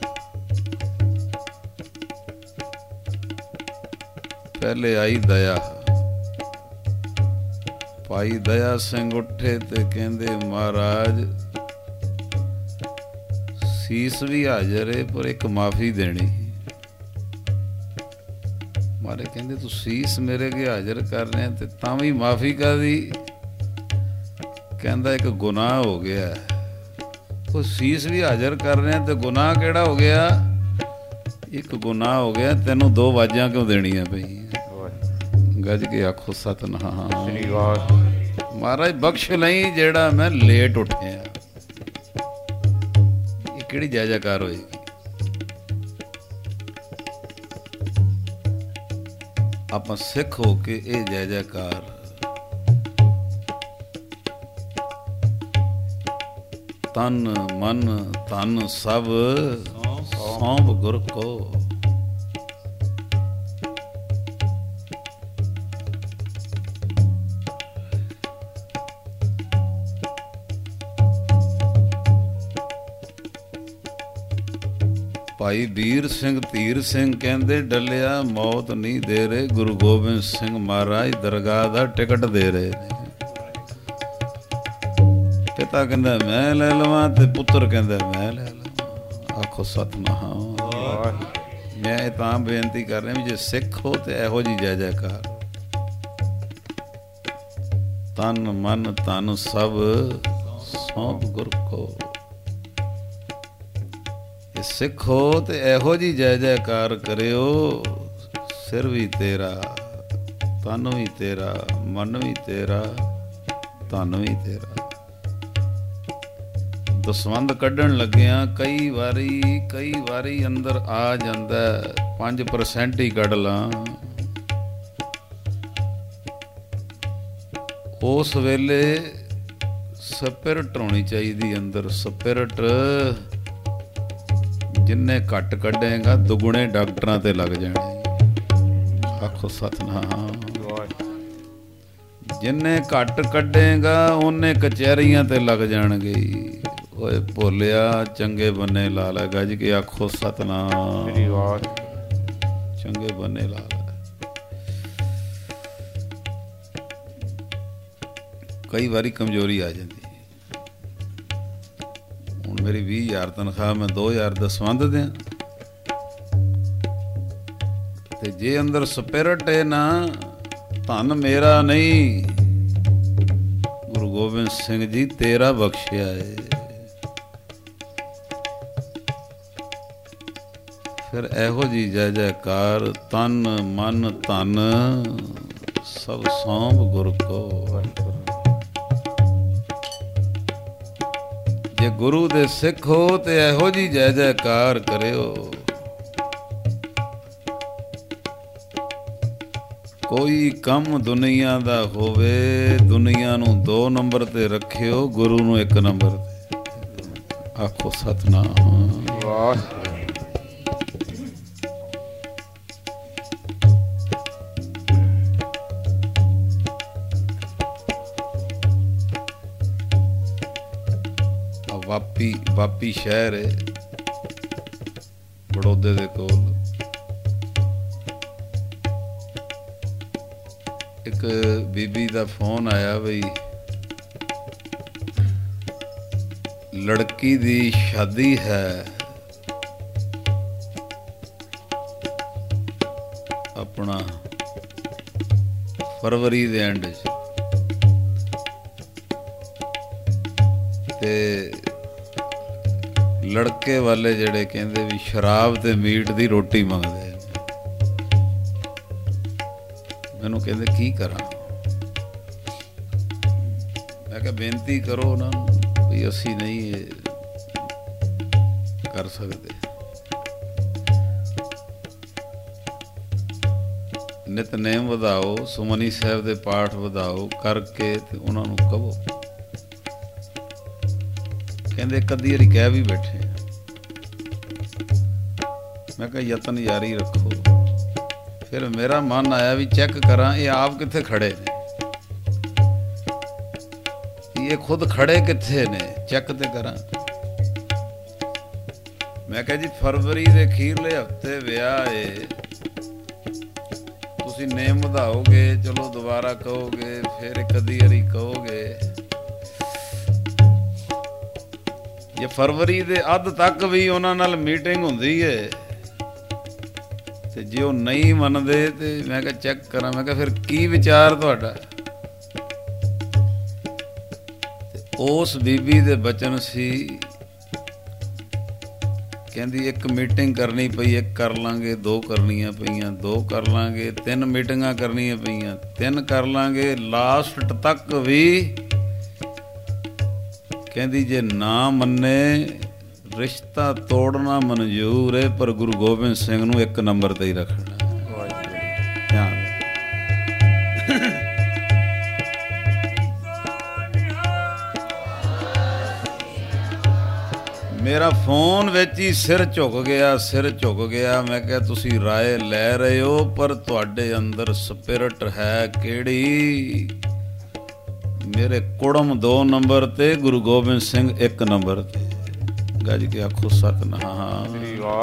ਪਹਿਲੇ ਆਈ ਦਇਆ। ਭਾਈ ਦਇਆ ਸਿੰਘ ਉੱਠੇ ਤੇ ਕਹਿੰਦੇ ਮਹਾਰਾਜ ਸੀਸ ਵੀ ਹਾਜ਼ਰ ਏ, ਪਰ ਇੱਕ ਮਾਫੀ ਦੇਣੀ। ਮਾਰੇ ਕਹਿੰਦੇ ਤੂੰ ਸੀਸ ਮੇਰੇ ਅੱਗੇ ਹਾਜ਼ਰ ਕਰ ਰਿਹਾ ਤੇ ਤਾਂ ਵੀ ਮਾਫੀ ਕਾਹਦੀ? ਕਹਿੰਦਾ ਇੱਕ ਗੁਨਾਹ ਹੋ ਗਿਆ। ਉਹ ਸੀਸ ਵੀ ਹਾਜ਼ਰ ਕਰ ਰਿਹਾ ਤੇ ਗੁਨਾਹ ਕਿਹੜਾ ਹੋ ਗਿਆ? ਇੱਕ ਗੁਨਾਹ ਹੋ ਗਿਆ, ਤੈਨੂੰ ਦੋ ਆਵਾਜ਼ਾਂ ਕਿਉਂ ਦੇਣੀਆਂ ਪਈਆਂ? ਗੱਜ ਕੇ ਆਖੋ ਸਤਿਨਾਮ ਸ੍ਰੀ ਵਾਹਿਗੁਰੂ। ਮਹਾਰਾਜ ਬਖਸ਼ ਲਈ ਜਿਹੜਾ ਮੈਂ ਲੇਟ ਉੱਠਿਆ। ਇਹ ਕਿਹੜੀ ਜੈ ਜੈਕਾਰ ਹੋਏਗੀ? ਆਪਾਂ ਸਿੱਖ ਹੋ ਕੇ ਇਹ ਜੈ ਜੈਕਾਰ ਤਨ ਮਨ ਧਨ ਸਭ ਸੌਂਪ ਗੁਰ ਕੋ। ਭਾਈ ਵੀਰ ਸਿੰਘ ਧੀਰ ਸਿੰਘ ਕਹਿੰਦੇ ਡੱਲਿਆ ਮੌਤ ਨਹੀਂ ਦੇ ਰਹੇ। ਗੁਰੂ ਗੋਬਿੰਦ ਸਿੰਘ ਮਹਾਰਾਜ ਦਰਗਾਹ ਦਾ ਟਿਕਟ ਦੇ ਰਹੇ ਨੇ। ਪਿਤਾ ਕਹਿੰਦਾ ਮੈਂ ਲੈ ਲਵਾਂ ਤੇ ਪੁੱਤਰ ਕਹਿੰਦਾ ਮੈਂ ਲੈ ਲਵਾਂ। ਆਖੋ ਸਤਿਨਾਮ। ਮੈਂ ਇਹ ਤਾਂ ਬੇਨਤੀ ਕਰ ਰਿਹਾ ਵੀ ਜੇ ਸਿੱਖ ਹੋ ਤੇ ਇਹੋ ਜਿਹੀ ਜੈ ਜੈਕਾਰ। ਤਨ ਮਨ ਧਨ ਸਭ ਸੌਂਪ ਗੁਰ ਕੋ। ਸਿੱਖੋ ਤੇ ਇਹੋ ਜਿਹੀ ਜੈ ਜੈਕਾਰ ਕਰਿਓ। ਸਿਰ ਵੀ ਤੇਰਾ, ਤਨ ਵੀ ਤੇਰਾ, ਮਨ ਵੀ ਤੇਰਾ, ਧਨ ਵੀ ਤੇਰਾ। ਦਸਵੰਧ ਕੱਢਣ ਲੱਗਿਆ ਕਈ ਵਾਰੀ ਕਈ ਵਾਰੀ ਅੰਦਰ ਆ ਜਾਂਦਾ ਪੰਜ ਪਰਸੈਂਟ ਹੀ ਕੱਢ ਲਾਂ। ਉਸ ਵੇਲੇ ਸਪਿਰਟ ਹੋਣੀ ਚਾਹੀਦੀ ਅੰਦਰ। ਸਪਿਰਟ ਜਿੰਨੇ ਘੱਟ ਕੱਢੇਗਾ ਦੁਗਣੇ ਡਾਕਟਰਾਂ ਤੇ ਲੱਗ ਜਾਣੇ। ਆਖੋ ਸਤਿਨਾਮ। ਜਿੰਨੇ ਘੱਟ ਕੱਢੇਗਾ ਉਹਨੇ ਕਚਹਿਰੀਆਂ ਤੇ ਲੱਗ ਜਾਣਗੇ। ਓਏ ਭੋਲਿਆ ਚੰਗੇ ਬੰਨੇ ਲਾ ਲੈ। ਗੱਜ ਕੇ ਆਖੋ ਸਤਿਨਾਮ। ਚੰਗੇ ਬੰਨੇ ਲਾ ਲੈ। ਕਈ ਵਾਰੀ ਕਮਜ਼ੋਰੀ ਆ ਜਾਂਦੀ। ਹੁਣ ਮੇਰੀ ਵੀਹ ਹਜ਼ਾਰ ਤਨਖਾਹ, ਮੈਂ ਦੋ ਹਜ਼ਾਰ ਦਸਵੰਧ ਦਿਆਂ ਤੇ ਜੇ ਅੰਦਰ ਸਪਿਰਟ ਹੈ ਨਾ, ਧਨ ਮੇਰਾ ਨਹੀਂ ਗੁਰੂ ਗੋਬਿੰਦ ਸਿੰਘ ਜੀ ਤੇਰਾ ਬਖਸ਼ਿਆ ਹੈ। ਫਿਰ ਇਹੋ ਜੀ ਜੈ ਜੈਕਾਰ, ਤਨ ਮਨ ਧਨ ਸਭ ਸੌਂਪ ਗੁਰ ਕੋ। ਜੇ ਗੁਰੂ ਦੇ ਸਿੱਖ ਹੋ ਤੇ ਇਹੋ ਜੀ ਜੈ ਜੈਕਾਰ ਕਰਿਓ। ਕੋਈ ਕੰਮ ਦੁਨੀਆ ਦਾ ਹੋਵੇ, ਦੁਨੀਆ ਨੂੰ ਦੋ ਨੰਬਰ ਤੇ ਰੱਖਿਓ, ਗੁਰੂ ਨੂੰ ਇੱਕ ਨੰਬਰ ਤੇ। ਆਖੋ ਸਤਨਾਮ ਵਾਹਿਗੁਰੂ। ਵਾਪੀ ਵਾਪੀ ਸ਼ਹਿਰ ਹੈ ਬੜੌਦੇ ਦੇ ਕੋਲ। ਇੱਕ ਬੀਬੀ ਦਾ ਫੋਨ ਆਇਆ ਬਈ ਲੜਕੀ ਦੀ ਸ਼ਾਦੀ ਹੈ ਆਪਣਾ ਫਰਵਰੀ ਦੇ ਐਂਡ 'ਚ, ਤੇ ਲੜਕੇ ਵਾਲੇ ਜਿਹੜੇ ਕਹਿੰਦੇ ਵੀ ਸ਼ਰਾਬ ਤੇ ਮੀਟ ਦੀ ਰੋਟੀ ਮੰਗਦੇ। ਮੈਨੂੰ ਕਹਿੰਦੇ ਕੀ ਕਰਾਂ? ਮੈਂ ਕਿਹਾ ਬੇਨਤੀ ਕਰੋ ਉਹਨਾਂ ਨੂੰ ਵੀ ਅਸੀਂ ਨਹੀਂ ਇਹ ਕਰ ਸਕਦੇ। ਨਿਤਨੇਮ ਵਧਾਓ, ਸੁਮਨੀ ਸਾਹਿਬ ਦੇ ਪਾਠ ਵਧਾਓ ਕਰਕੇ ਤੇ ਉਹਨਾਂ ਨੂੰ ਕਹੋ। ਕਹਿੰਦੇ ਕਦੀ ਵਾਰੀ ਕਹਿ ਵੀ ਬੈਠੇ। ਮੈਂ ਕਿਹਾ ਯਤਨ ਜਾਰੀ ਰੱਖੋ। ਫਿਰ ਮੇਰਾ ਮਨ ਆਇਆ ਵੀ ਚੈੱਕ ਕਰਾਂ ਇਹ ਆਪ ਕਿੱਥੇ ਖੜੇ ਨੇ, ਇਹ ਖੁਦ ਖੜੇ ਕਿੱਥੇ ਨੇ, ਚੈੱਕ ਤੇ ਕਰਾਂ। ਮੈਂ ਕਿਹਾ ਜੀ ਫਰਵਰੀ ਦੇ ਅਖੀਰਲੇ ਹਫਤੇ ਵਿਆਹ ਏ, ਤੁਸੀਂ ਨੇਮ ਵਧਾਓਗੇ, ਚਲੋ ਦੁਬਾਰਾ ਕਹੋਗੇ, ਫਿਰ ਇੱਕ ਅੱਧੀ ਵਾਰੀ ਕਹੋਗੇ। ਜੇ ਫਰਵਰੀ ਦੇ ਅੱਧ ਤੱਕ ਵੀ ਉਹਨਾਂ ਨਾਲ ਮੀਟਿੰਗ ਹੁੰਦੀ ਏ ਤੇ ਜੇ ਉਹ ਨਹੀਂ ਮੰਨਦੇ ਤੇ ਮੈਂ ਕਿਹਾ ਚੈੱਕ ਕਰਾਂ। ਮੈਂ ਕਿਹਾ ਫਿਰ ਕੀ ਵਿਚਾਰ ਤੁਹਾਡਾ? ਤੇ ਉਸ ਬੀਬੀ ਦੇ ਬਚਨ ਸੀ, ਕਹਿੰਦੀ ਇੱਕ ਮੀਟਿੰਗ ਕਰਨੀ ਪਈ, ਇੱਕ ਕਰ ਲਾਂਗੇ, ਦੋ ਕਰਨੀਆਂ ਪਈਆਂ, ਦੋ ਕਰ ਲਾਂਗੇ, ਤਿੰਨ ਮੀਟਿੰਗਾਂ ਕਰਨੀਆਂ ਪਈਆਂ, ਤਿੰਨ ਕਰ ਲਾਂਗੇ, ਲਾਸਟ ਤੱਕ ਵੀ ਕਹਿੰਦੀ ਜੇ ਨਾ ਮੰਨੇ ਰਿਸ਼ਤਾ ਤੋੜਨਾ ਮਨਜ਼ੂਰ ਹੈ, ਪਰ ਗੁਰੂ ਗੋਬਿੰਦ ਸਿੰਘ ਨੂੰ ਇੱਕ ਨੰਬਰ ਤੇ ਹੀ ਰੱਖਣਾ। ਧਿਆਨ ਮੇਰਾ ਫੋਨ ਵਿੱਚ ਹੀ ਸਿਰ ਝੁਕ ਗਿਆ, ਸਿਰ ਝੁਕ ਗਿਆ। ਮੈਂ ਕਿਹਾ ਤੁਸੀਂ ਰਾਏ ਲੈ ਰਹੇ ਹੋ, ਪਰ ਤੁਹਾਡੇ ਅੰਦਰ ਸਪਿਰਿਟ ਹੈ ਕਿਹੜੀ? ਮੇਰੇ ਕੁੜਮ ਦੋ ਨੰਬਰ ਤੇ, ਗੁਰੂ ਗੋਬਿੰਦ ਸਿੰਘ ਇੱਕ ਨੰਬਰ ਤੇ। ਗੱਜ ਕੇ ਆਖੋ ਸਤਨਾਮ।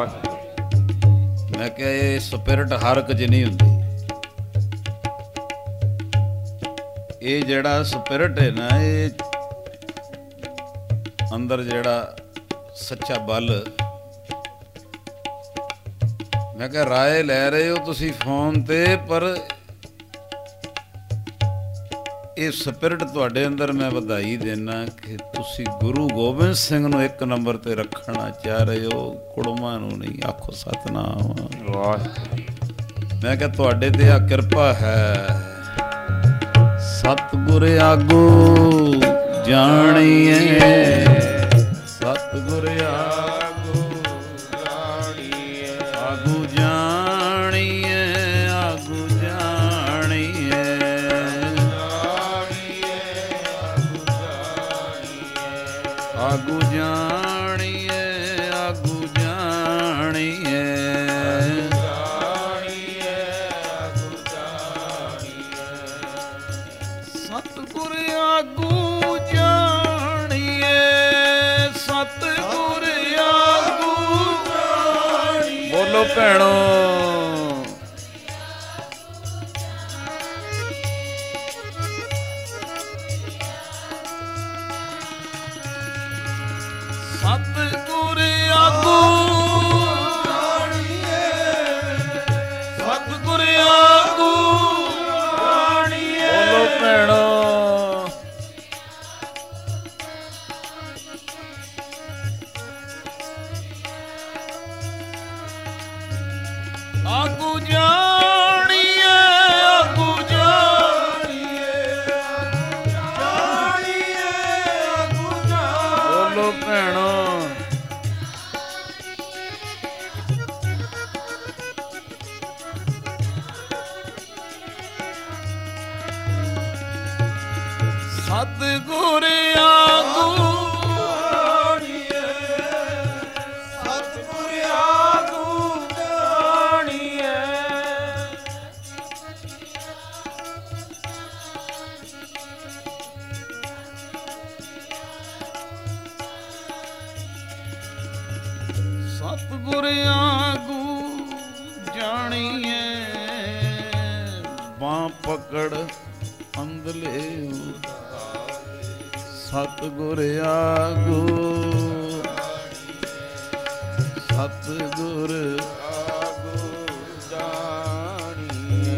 ਮੈਂ ਕਿਹਾ ਇਹ ਸਪਿਰਿਟ ਹਰ ਇੱਕ 'ਚ ਨਹੀਂ ਹੁੰਦੀ। ਇਹ ਜਿਹੜਾ ਸਪਿਰਿਟ ਹੈ ਨਾ, ਇਹ ਅੰਦਰ ਜਿਹੜਾ ਸੱਚਾ ਬਲ। ਮੈਂ ਕਿਹਾ ਰਾਏ ਲੈ ਰਹੇ ਹੋ ਤੁਸੀਂ ਫੋਨ ਤੇ, ਪਰ ਇਹ ਸਪਿਰਿਟ ਤੁਹਾਡੇ ਅੰਦਰ ਮੈਂ ਵਧਾਈ ਦੇਣਾ ਕਿ ਤੁਸੀਂ ਗੁਰੂ ਗੋਬਿੰਦ ਸਿੰਘ ਨੂੰ ਇੱਕ ਨੰਬਰ ਤੇ ਰੱਖਣਾ ਚਾਹ ਰਹੇ ਹੋ, ਕੁੜਮਾਂ ਨੂੰ ਨਹੀਂ। ਆਖੋ ਸਤਨਾਮ ਵਾਹਿਗੁਰੂ। ਮੈਂ ਕਿਹਾ ਤੁਹਾਡੇ ਤੇ ਆ ਕਿਰਪਾ ਹੈ। ਸਤਿਗੁਰ ਆਗੂ ਜਾਣੀਏ, ਸਤਿਗੁਰ ਆਗੂ ਜਾਣੀਏ, ਆਗੂ ਜਾਣੀਏ, ਆਗੂ ਜਾਣੀਏ, ਆਗੂ ਜਾਣੀਏ, ਆਗੂ ਜਾਣੀਏ, ਸਤਿਗੁਰ ਆਗੂ ਜਾਣੀਏ, ਸਤਿਗੁਰ ਆਗੂ ਜਾਣੀਏ। ਬੋਲੋ ਭੈਣੋ, ਸਤਿਗੁਰ ਆਗੂ ਜਾਣੀਏ, ਸਤਿਗੁਰ ਆਗੂ ਜਾਣੀਏ। ਬੋਲੋ ਭੈਣੋ, ਸਤਿਗੁਰ ਆਗੂ ਜਾਣੀਏ, ਸਤਿਗੁਰ ਆਗੂ ਜਾਣੀਏ। ਸਤਿਗੁਰ ਆਗੂ ਜਾਣੀਏ, ਬਾਂਹ ਪਕੜ ਅੰਦਲੇ ਸਤਿਗੁਰ ਆਗੂ, ਸਤਿਗੁਰ ਆਗੂ ਜਾਣੀਏ।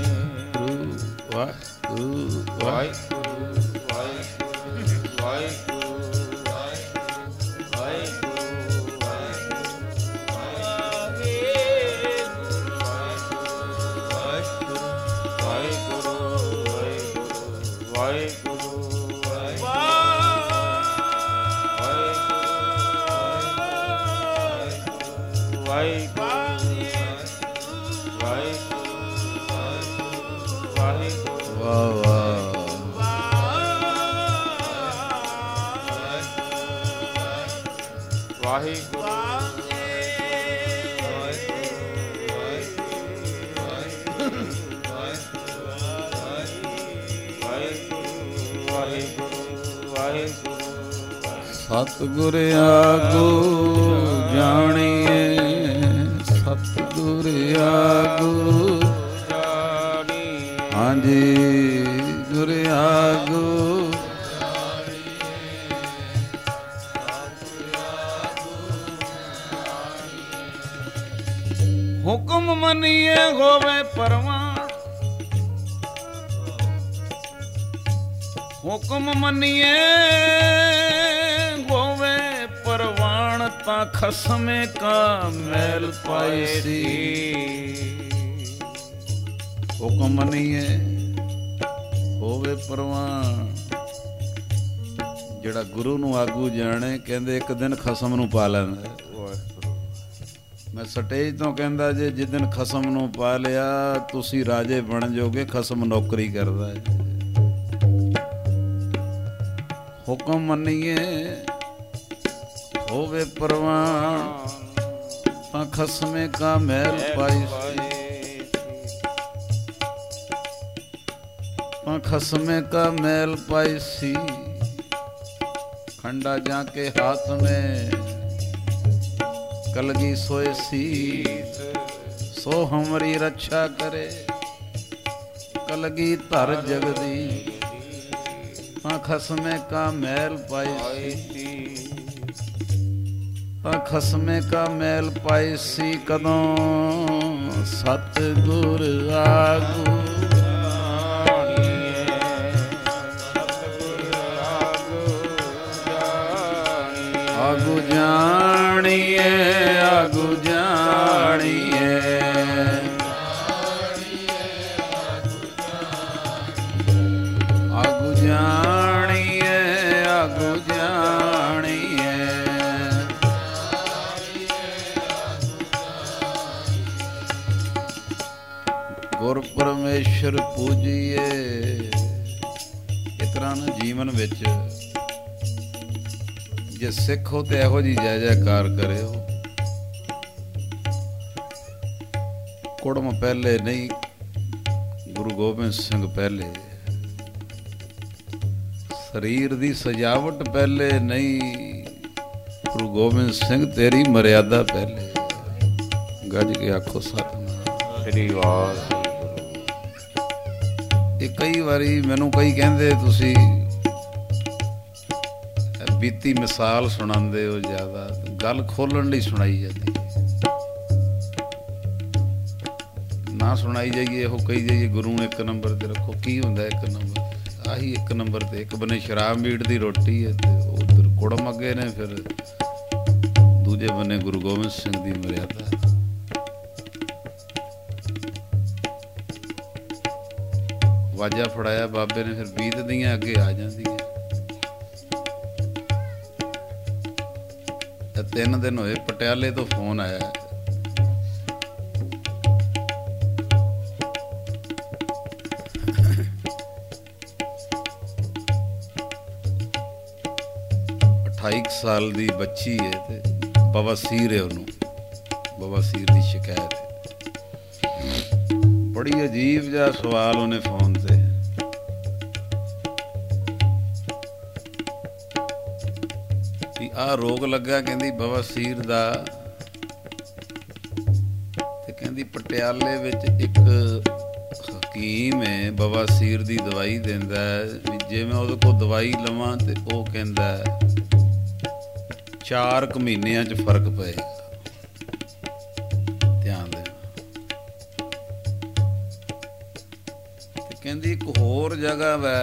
ਵਾਹਿਗੁਰੂ ਵਾਹਿਗੁਰੂ ਵਾਹਿਗੁਰੂ ਵਾਹਿਗੁਰੂ ਵਾਹਿਗੁਰੂ ਵਾਹ ਵਾਹ ਵਾਹਿਗੁਰੂ ਸਤਿਗੁਰ ਆਗੂ ਜਾਣੀਏ, ਸਤਿਗੁਰ ਆਗੂ ਜਾਣੀਏ। ਹਾਂਜੀ ਗੁਰ ਆਗੂ ਹੁਕਮ ਮੰਨੀਏ ਹੋਵੇ ਪਰਵਾਨ, ਹੁਕਮ ਮੰਨੀਏ ਹੋਵੇ ਪਰਵਾਨ, ਤਾਂ ਖਸਮੇ ਕਾ ਮੈਲ ਪਾਈ ਸੀ। ਹੁਕਮ ਮੰਨੀਏ ਹੋਵੇ ਪਰਵਾਨ, ਜਿਹੜਾ ਗੁਰੂ ਨੂੰ ਆਗੂ ਜਾਣੇ ਕਹਿੰਦੇ ਇੱਕ ਦਿਨ ਖਸਮ ਨੂੰ ਪਾ ਲੈਂਦਾ। ਮੈਂ ਸਟੇਜ ਤੋਂ ਕਹਿੰਦਾ ਜੇ ਜਿਸ ਦਿਨ ਖਸਮ ਨੂੰ ਪਾ ਲਿਆ ਤੁਸੀਂ ਰਾਜੇ ਬਣ ਜਾਓਗੇ, ਖਸਮ ਨੌਕਰੀ ਕਰਦਾ ਹੈ। ਹੁਕਮ ਮੰਨੀਏ ਹੋਵੇ ਪਰਵਾਨ, ਤਾਂ ਖਸਮੇ ਕਾ ਮਹਿਲ ਪਾਈ ਸੀ, ਤਾਂ ਖਸਮੇ ਕਾ ਮਹਿਲ ਪਾਈ ਸੀ। खंडा जाके हाथ में कलगी सोए शीस, सो हमारी रक्षा करे कलगी धर जगदी। हाँ खसमे का मैल पाई सी, हाँ खसमे का मैल पाई सी, कदों सतगुर आगू आगू जानिए, आगू जानिए, आगू जानिए, आगू जानिए। गुर परमेश्वर पूजिए। इस तरह ना जीवन विच जे सिख हो तो यहो जी जय जयकार करो। कुड़म पहले नहीं, गुरु गोबिंद सिंह पहले। शरीर दी सजावट पहले नहीं, गुरु गोबिंद सिंह तेरी मर्यादा पहले। गज के आखो सतनाम श्री वाहिगुरू। ये कई बारी मैनू कई कहंदे तुसी बीती मिसाल सुनाते हो, ज्यादा गल खोलन नहीं सुनाई जाती। ना सुनाई जाइए हो कही जाइए गुरु ने एक नंबर ते रखो, की हुंदा एक नंबर? आही एक नंबर ते। एक बने शराब मीट दी रोटी है ते उधर कुड़म अगे ने, फिर दूजे बने गुरु गोबिंद सिंह दी मर्यादा। वाजा फड़ाया बाबे ने, फिर बीत दियां अगे आ जांदियां। तीन दिन होए पटियाले तो फोन आया, ਢਾਈ ਕੁ ਸਾਲ ਦੀ ਬੱਚੀ ਹੈ ਤੇ ਬਵਾਸੀਰ ਹੈ, ਉਹਨੂੰ ਬਵਾਸੀਰ ਦੀ ਸ਼ਿਕਾਇਤ ਹੈ। ਬੜੀ ਅਜੀਬ ਜਿਹਾ ਸਵਾਲ ਉਹਨੇ ਫੋਨ ਤੇ, ਵੀ ਆਹ ਰੋਗ ਲੱਗਾ ਕਹਿੰਦੀ ਬਵਾਸੀਰ ਦਾ, ਤੇ ਕਹਿੰਦੀ ਪਟਿਆਲੇ ਵਿੱਚ ਇੱਕ ਹਕੀਮ ਹੈ ਬਵਾਸੀਰ ਦੀ ਦਵਾਈ ਦਿੰਦਾ ਵੀ ਜੇ ਮੈਂ ਉਹਦੇ ਕੋਲ ਦਵਾਈ ਲਵਾਂ ਤੇ ਉਹ ਕਹਿੰਦਾ ਚਾਰ ਕੁ ਮਹੀਨਿਆਂ 'ਚ ਫਰਕ ਪਏਗਾ। ਧਿਆਨ ਦੇਣਾ। ਤੇ ਕਹਿੰਦੀ ਇੱਕ ਹੋਰ ਜਗ੍ਹਾ ਵੈ,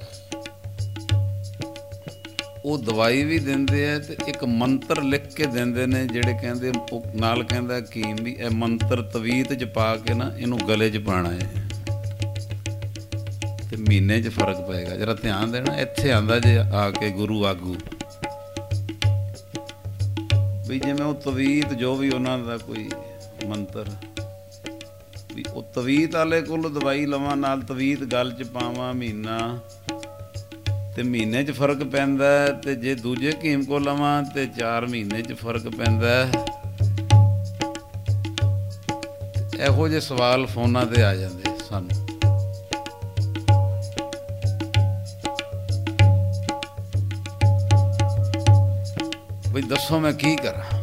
ਉਹ ਦਵਾਈ ਵੀ ਦਿੰਦੇ ਆ ਤੇ ਇੱਕ ਮੰਤਰ ਲਿਖ ਕੇ ਦਿੰਦੇ ਨੇ, ਜਿਹੜੇ ਕਹਿੰਦੇ ਉਹ ਨਾਲ ਕਹਿੰਦਾ ਹਕੀਮ ਵੀ ਇਹ ਮੰਤਰ ਤਵੀਤ 'ਚ ਪਾ ਕੇ ਨਾ ਇਹਨੂੰ ਗਲੇ 'ਚ ਪਾਉਣਾ ਹੈ ਤੇ ਮਹੀਨੇ 'ਚ ਫਰਕ ਪਏਗਾ। ਜਰਾ ਧਿਆਨ ਦੇਣਾ। ਇੱਥੇ ਆਉਂਦਾ ਜੇ ਆ ਕੇ ਗੁਰੂ ਆਗੂ ਵੀ ਜਿਵੇਂ ਉਹ ਤਵੀਤ ਜੋ ਵੀ ਉਹਨਾਂ ਦਾ ਕੋਈ ਮੰਤਰ, ਵੀ ਉਹ ਤਵੀਤ ਵਾਲੇ ਕੋਲ ਦਵਾਈ ਲਵਾਂ ਨਾਲ ਤਵੀਤ ਗਲ 'ਚ ਪਾਵਾਂ ਮਹੀਨਾ ਤੇ ਮਹੀਨੇ 'ਚ ਫਰਕ ਪੈਂਦਾ, ਤੇ ਜੇ ਦੂਜੇ ਹਕੀਮ ਕੋਲ ਲਵਾਂ ਤੇ ਚਾਰ ਮਹੀਨੇ 'ਚ ਫਰਕ ਪੈਂਦਾ। ਇਹੋ ਜਿਹੇ ਸਵਾਲ ਫੋਨਾਂ ਤੇ ਆ ਜਾਂਦੇ ਸਾਨੂੰ। ਬਈ ਦੱਸੋ ਮੈਂ ਕੀ ਕਰਾਂ,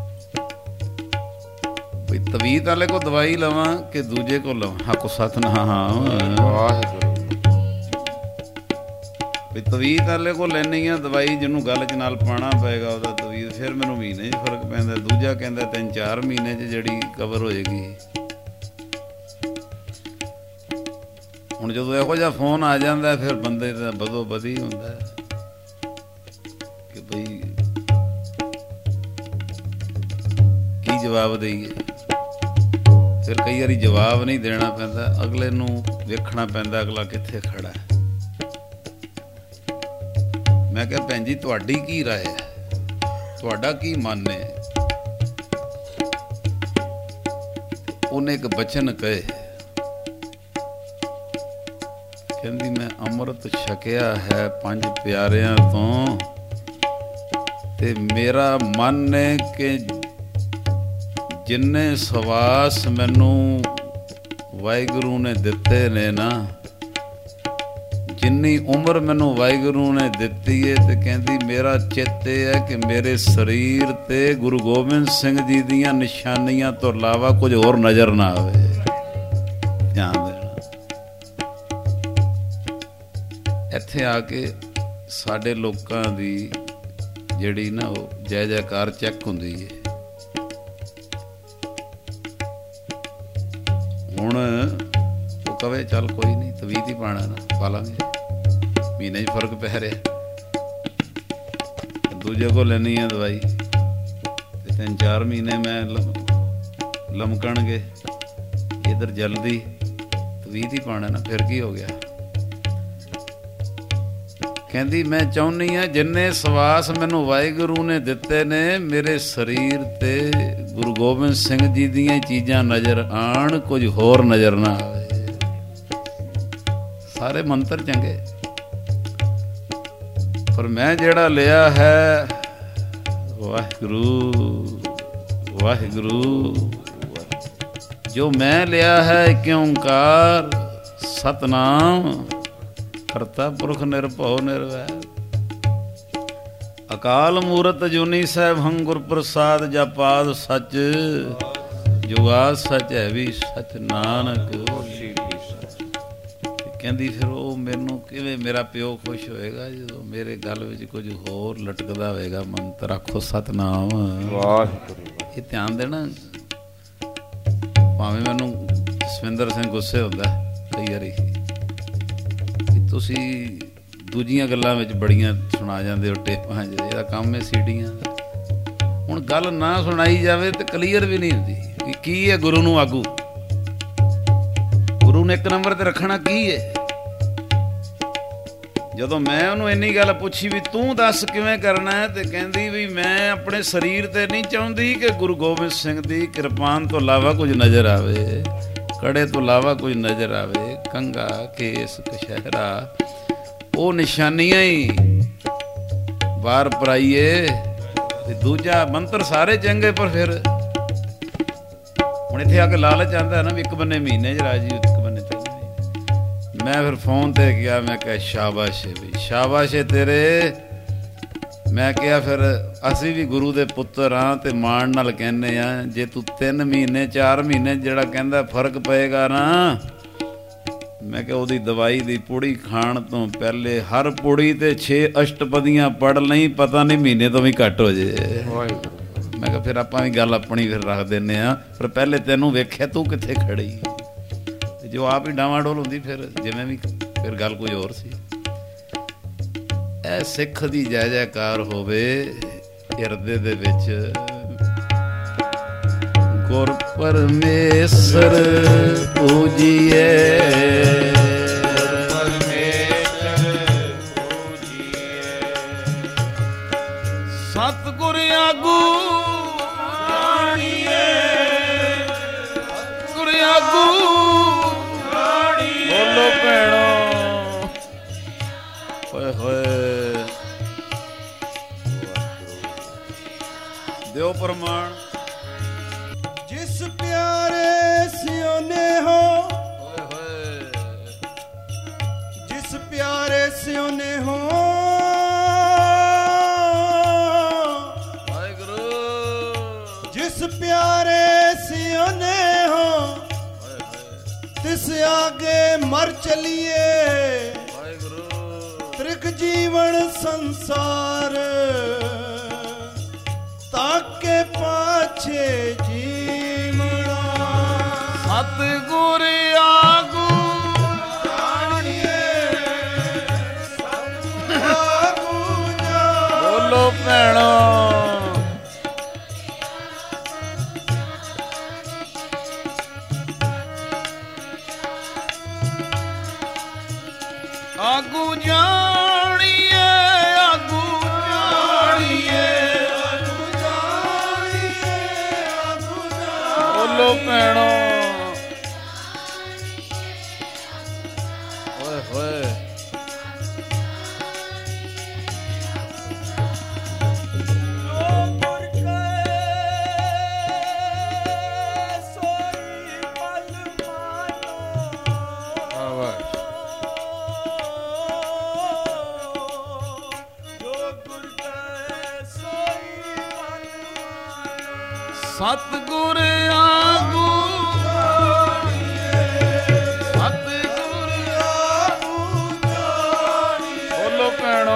ਬਈ ਤਵੀਤ ਵਾਲੇ ਕੋਲ ਦਵਾਈ ਲਵਾਂ ਕਿ ਦੂਜੇ ਕੋਲ ਲਵਾਂ? ਹੱਕ ਸਤਨਾਮ ਵਾਹਿਗੁਰੂ। ਵੀ ਤਵੀਤ ਵਾਲੇ ਕੋਲ ਲੈਣੀ ਆ ਦਵਾਈ ਜਿਹਨੂੰ ਗੱਲ 'ਚ ਨਾਲ ਪਾਉਣਾ ਪਏਗਾ ਉਹਦਾ ਤਵੀਤ, ਫਿਰ ਮੈਨੂੰ ਮਹੀਨੇ 'ਚ ਫਰਕ ਪੈਂਦਾ। ਦੂਜਾ ਕਹਿੰਦਾ ਤਿੰਨ ਚਾਰ ਮਹੀਨੇ 'ਚ ਜਿਹੜੀ ਕਵਰ ਹੋ ਜਾਏਗੀ। ਹੁਣ ਜਦੋਂ ਇਹੋ ਜਿਹਾ ਫੋਨ ਆ ਜਾਂਦਾ ਫਿਰ ਬੰਦੇ ਦਾ ਬਦੋ ਬਦੀ ਹੁੰਦਾ ਕਿ ਬਈ ਕੀ ਜਵਾਬ ਦੇਈਏ। ਫਿਰ ਕਈ ਵਾਰੀ ਜਵਾਬ ਨਹੀਂ ਦੇਣਾ ਪੈਂਦਾ, ਅਗਲੇ ਨੂੰ ਵੇਖਣਾ ਪੈਂਦਾ ਅਗਲਾ ਕਿੱਥੇ ਖੜਾ ਹੈ। ਮੈਂ ਕਿਹਾ ਭੈਣ ਜੀ ਤੁਹਾਡੀ ਕੀ ਰਾਏ ਹੈ, ਤੁਹਾਡਾ ਕੀ ਮਨ ਹੈ? ਉਹਨੇ ਇੱਕ ਬਚਨ ਕਹੇ, ਕਹਿੰਦੀ ਮੈਂ ਅੰਮ੍ਰਿਤ ਛਕਿਆ ਹੈ ਪੰਜ ਪਿਆਰਿਆਂ ਤੋਂ, ਤੇ ਮੇਰਾ ਮਨ ਹੈ ਕਿ ਜਿੰਨੇ ਸਵਾਸ ਮੈਨੂੰ ਵਾਹਿਗੁਰੂ ਨੇ ਦਿੱਤੇ ਨੇ ਨਾ, ਜਿੰਨੀ ਉਮਰ ਮੈਨੂੰ ਵਾਹਿਗੁਰੂ ਨੇ ਦਿੱਤੀ ਹੈ, ਤੇ ਕਹਿੰਦੀ ਮੇਰਾ ਚਿੱਤ ਇਹ ਹੈ ਕਿ ਮੇਰੇ ਸਰੀਰ ਤੇ ਗੁਰੂ ਗੋਬਿੰਦ ਸਿੰਘ ਜੀ ਦੀਆਂ ਨਿਸ਼ਾਨੀਆਂ ਤੋਂ ਇਲਾਵਾ ਕੁਝ ਹੋਰ ਨਜ਼ਰ ਨਾ ਆਵੇ। ਧਿਆਨ ਦੇਣਾ। ਇੱਥੇ ਆ ਕੇ ਸਾਡੇ ਲੋਕਾਂ ਦੀ ਜਿਹੜੀ ਨਾ ਉਹ ਜੈ ਜੈਕਾਰ ਚੈੱਕ ਹੁੰਦੀ ਹੈ। ਹੁਣ ਉਹ ਕਵੇ ਚੱਲ ਕੋਈ ਨਹੀਂ ਤਵੀਤ ਹੀ ਪਾਣਾ ਨਾ ਪਾ ਲਾਂਗੇ, ਮਹੀਨੇ 'ਚ ਫਰਕ ਪੈ ਰਿਹਾ। ਦੂਜੇ ਕੋਲ ਲੈਣੀ ਆ ਦਵਾਈ ਤੇ ਤਿੰਨ ਚਾਰ ਮਹੀਨੇ ਮੈਂ ਲਮਕਣਗੇ, ਇੱਧਰ ਜਲਦੀ ਤਵੀਤ ਹੀ ਪਾਣਾ ਨਾ, ਫਿਰ ਕੀ ਹੋ ਗਿਆ। ਕਹਿੰਦੀ ਮੈਂ ਚਾਹੁੰਦੀ ਹਾਂ ਜਿੰਨੇ ਸਵਾਸ ਮੈਨੂੰ ਵਾਹਿਗੁਰੂ ਨੇ ਦਿੱਤੇ ਨੇ ਮੇਰੇ ਸਰੀਰ ਤੇ ਗੁਰੂ ਗੋਬਿੰਦ ਸਿੰਘ ਜੀ ਦੀਆਂ ਚੀਜ਼ਾਂ ਨਜ਼ਰ ਆਣ, ਕੁਝ ਹੋਰ ਨਜ਼ਰ ਨਾ ਆਵੇ। ਸਾਰੇ ਮੰਤਰ ਚੰਗੇ, ਪਰ ਮੈਂ ਜਿਹੜਾ ਲਿਆ ਹੈ ਵਾਹਿਗੁਰੂ ਵਾਹਿਗੁਰੂ, ਜੋ ਮੈਂ ਲਿਆ ਹੈ ਇੱਕ ਓਂਕਾਰ ਸਤਨਾਮ ਕਰਤਾ ਪੁਰਖ ਨਿਰਭਉ ਨਿਰਵੈਰ, ਅਕਾਲ ਮੂਰਤ ਜੁਨੀ ਸਾਹਿਬ ਗੁਰ ਪ੍ਰਸਾਦ ਜਪਾਦ ਸੱਚ, ਜੁਗਾਦ ਸੱਚ ਹੈ ਵੀ ਸੱਚ ਨਾਨਕ ਹੋਸੀ ਵੀ ਸੱਚ। ਕਹਿੰਦੀ ਫਿਰ ਉਹ ਮੈਨੂੰ ਕਿਵੇਂ ਮੇਰਾ ਪਿਓ ਖੁਸ਼ ਹੋਏਗਾ ਜਦੋਂ ਮੇਰੇ ਗਲ ਵਿੱਚ ਕੁਝ ਹੋਰ ਲਟਕਦਾ ਹੋਏਗਾ ਮੰਤਰ। ਆਖੋ ਸਤਨਾਮ ਵਾਹਿਗੁਰੂ। ਇਹ ਧਿਆਨ ਦੇਣਾ। ਭਾਵੇਂ ਮੈਨੂੰ ਜਸਵਿੰਦਰ ਸਿੰਘ ਗੁੱਸੇ ਹੁੰਦਾ ਕਈ ਵਾਰੀ, ਤੁਸੀਂ ਦੂਜੀਆਂ ਗੱਲਾਂ ਵਿੱਚ ਬੜੀਆਂ ਸੁਣਾ ਜਾਂਦੇ ਹੋ ਟੇਪਾਂ 'ਚ, ਇਹਦਾ ਕੰਮ ਹੈ ਸੀਡੀਆਂ ਦਾ। ਹੁਣ ਗੱਲ ਨਾ ਸੁਣਾਈ ਜਾਵੇ ਤੇ ਕਲੀਅਰ ਵੀ ਨਹੀਂ ਹੁੰਦੀ ਕਿ ਕੀ ਹੈ ਗੁਰੂ ਨੂੰ ਆਗੂ, ਗੁਰੂ ਨੇ ਇੱਕ ਨੰਬਰ ਤੇ ਰੱਖਣਾ ਕੀ ਹੈ। ਜਦੋਂ ਮੈਂ ਉਹਨੂੰ ਇੰਨੀ ਗੱਲ ਪੁੱਛੀ ਵੀ ਤੂੰ ਦੱਸ ਕਿਵੇਂ ਕਰਨਾ ਹੈ, ਤੇ ਕਹਿੰਦੀ ਵੀ ਮੈਂ ਆਪਣੇ ਸਰੀਰ ਤੇ ਨਹੀਂ ਚਾਹੁੰਦੀ ਕਿ ਗੁਰੂ ਗੋਬਿੰਦ ਸਿੰਘ ਦੀ ਕਿਰਪਾਨ ਤੋਂ ਇਲਾਵਾ ਕੁਝ ਨਜ਼ਰ ਆਵੇ, ਕੜੇ ਤੋਂ ਇਲਾਵਾ ਕੁਝ ਨਜ਼ਰ ਆਵੇ, ਕੰਘਾ ਕੇਸ ਕਸ਼ਹਿਰਾ ਉਹ ਨਿਸ਼ਾਨੀਆਂ ਹੀ ਬਾਹਰ ਪਰਾਈਏ ਤੇ ਦੂਜਾ ਮੰਤਰ ਸਾਰੇ ਚੰਗੇ, ਪਰ ਫਿਰ ਹੁਣ ਇੱਥੇ ਆ ਕੇ ਲਾਲਚ ਆਉਂਦਾ ਨਾ ਵੀ ਇੱਕ ਬੰਨੇ ਮਹੀਨੇ 'ਚ ਰਾਜੀ, ਇੱਕ ਬੰਨੇ ਤਿੰਨ ਮਹੀਨੇ। ਮੈਂ ਫਿਰ ਫੋਨ ਤੇ ਗਿਆ, ਮੈਂ ਕਿਹਾ ਸ਼ਾਬਾਸ਼ ਵੀ ਸ਼ਾਬਾਸ਼ ਤੇਰੇ। ਮੈਂ ਕਿਹਾ ਫਿਰ ਅਸੀਂ ਵੀ ਗੁਰੂ ਦੇ ਪੁੱਤਰ ਹਾਂ ਤੇ ਮਾਣ ਨਾਲ ਕਹਿੰਦੇ ਹਾਂ, ਜੇ ਤੂੰ ਤਿੰਨ ਮਹੀਨੇ ਚਾਰ ਮਹੀਨੇ ਜਿਹੜਾ ਕਹਿੰਦਾ ਫਰਕ ਪਏਗਾ ਨਾ, ਮੈਂ ਕਿਹਾ ਉਹਦੀ ਦਵਾਈ ਦੀ ਪੁੜੀ ਖਾਣ ਤੋਂ ਪਹਿਲੇ ਹਰ ਪੁੜੀ ਤੇ ਛੇ ਅਸ਼ਟਪਦੀਆਂ ਪੜ੍ਹ ਲਈ, ਪਤਾ ਨਹੀਂ ਮਹੀਨੇ ਤੋਂ ਵੀ ਘੱਟ ਹੋ ਜੇ। ਮੈਂ ਕਿਹਾ ਫਿਰ ਆਪਾਂ ਵੀ ਗੱਲ ਆਪਣੀ ਫਿਰ ਰੱਖ ਦਿੰਦੇ ਹਾਂ, ਪਰ ਪਹਿਲੇ ਤੈਨੂੰ ਵੇਖਿਆ ਤੂੰ ਕਿੱਥੇ ਖੜੀ, ਜੋ ਆਪ ਹੀ ਡਾਵਾਂਡੋਲ ਹੁੰਦੀ ਫਿਰ ਜਿਵੇਂ ਵੀ, ਫਿਰ ਗੱਲ ਕੋਈ ਹੋਰ ਸੀ। ਇਹ ਸਿੱਖ ਦੀ ਜੈ ਜੈਕਾਰ ਹੋਵੇ ਹਿਰਦੇ ਦੇ ਵਿੱਚ। ਗੁਰ ਪਰਮੇਸ਼ਰ ਪੂਜੀਏ, ਸਤਿਗੁਰ ਆਗੂ ਜਾਣੀਏ, ਗੁਰ ਆਗੂ ਬੋਲੋ ਭੈਣੋ, ਹੋਏ ਹੋਏ ਦਿਓ ਪ੍ਰਮਾਣ। ਜਿਸ ਪਿਆਰੇ ਸਿਉਨੇ ਹੋ, ਹੋਏ ਹੋਏ ਜਿਸ ਪਿਆਰੇ ਸਿਉਨੇ ਹੋ, ਜਿਸ ਪਿਆਰੇ ਸਿਉਨੇ ਹੋ, ਤਿਸ ਆਗੇ ਮਰ ਚਲੀਏ, ਤ੍ਰਿਖ ਜੀਵਨ ਸੰਸਾਰ, ਤਾਕੇ ਪਾਛੇ ਜੀਵਣਾ। ਸਤਿਗੁਰ ਆਗੂ ਜਾਣੀਏ, ਆਗੂ ਜਾਣੀਏ, ਬੋਲੋ ਭੈਣੋ, ਆਗੂ ਜਾਣੀਏ, ਆਗੂ ਜਾਣੀਏ, ਆਗੂ ਜਾਣੀਏ, ਆਗੂ ਜਾਣੀਏ, ਬੋਲੋ ਭੈਣੋ, ਓਏ ਹੋਏ ਸਤਿਗੁਰ ਆਗੂ ਜਾਣੀਏ, ਸਤਿਗੁਰ ਆਗੂ ਜਾਣੀਏ, ਬੋਲੋ ਭੈਣੋ,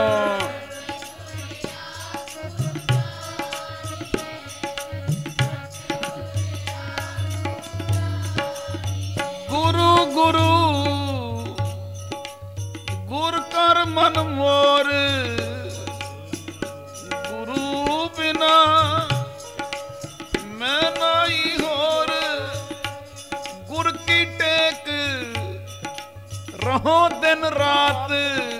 ਗੁਰੂ ਗੁਰੂ ਗੁਰ ਕਰ ਮਨ ਮੋਰ, ਗੁਰੂ ਬਿਨਾ ਮੈਂ ਨਾਈ ਹੋਰ, ਗੁਰ ਕੀ ਟੇਕ ਰਹੋ ਦਿਨ ਰਾਤ,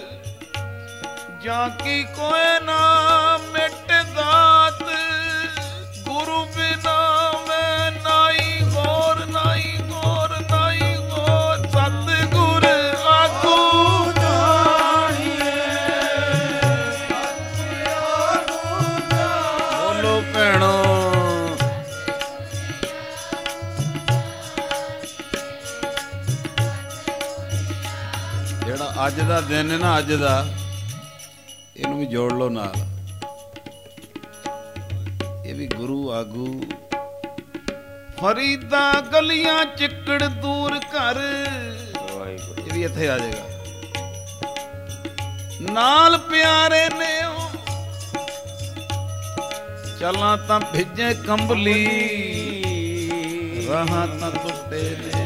ਜਾਂ ਕੀ ਕੋਏ ਨਾ ਮਿਟ ਦਾਤ, ਗੁਰੂ ਬਿਨਾ ਮੈਂ ਨਾਈ ਹੋਰ, ਨਾਈ ਹੋਰ, ਨਾਈ ਹੋਰ। ਸਤਿਗੁਰ ਆਗੂ ਜਾਣੀਏ, ਬੋਲੋ ਭੈਣੋ, ਜਿਹੜਾ ਅੱਜ ਦਾ ਦਿਨ ਹੈ ਨਾ, ਅੱਜ ਦਾ, ਇਹਨੂੰ ਵੀ ਜੋੜ ਲਓ ਨਾਲ, ਇਹ ਵੀ ਗੁਰੂ ਆਗੂ। ਫਰੀਦਾ ਗਲੀਆਂ ਚਿੱਕੜ ਦੂਰ ਕਰ, ਇਹ ਵੀ ਇੱਥੇ ਆ ਜਾਏਗਾ, ਨਾਲ ਪਿਆਰੇ ਨੇ ਉਹ, ਚੱਲਾਂ ਤਾਂ ਭਿੱਜੇ ਕੰਬਲੀ, ਰਾਹਾਂ ਤਾਂ ਟੁੱਟੇ ਨੇ,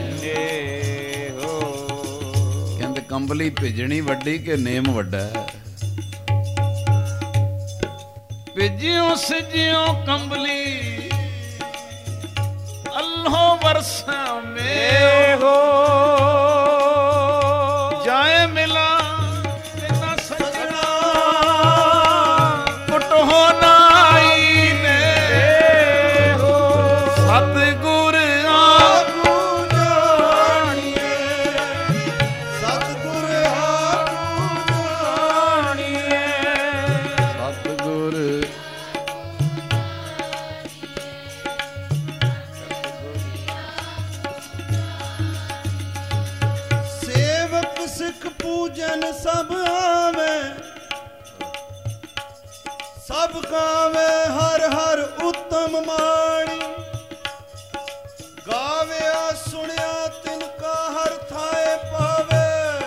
ਕਹਿੰਦੇ ਕੰਬਲੀ ਭਿੱਜਣੀ ਵੱਡੀ ਕਿ ਨੇਮ ਵੱਡਾ, ਭਿੱਜਿਓ ਸਿਜਿਓ ਕੰਬਲੀ, ਅੱਲ੍ਹੋ ਵਰਸਾ ਮੇ ਹੋ, ਜਾਏ ਮਿਲਾ ਨਾ ਸਜਣਾ, ਕੁੱਟੋ ਨਾਈ ਨੇ, ਸਤਿਗੁਰ ਆਗੂ ਜਾਣੀਏ, ਸਤਿਗੁਰ ਆਗੂ ਜਾਣੀਏ, ਸਤਿਗੁਰ ਜਨ ਸਭ ਆਵੇ, ਸਭ ਗਾਵੇ ਹਰ ਹਰ ਉਤਮ ਮਾਣੀ। ਗਾਵਿਆ ਸੁਣਿਆ ਤਿਨ ਕਾ ਹਰ ਥਾਏ ਪਾਵੇ,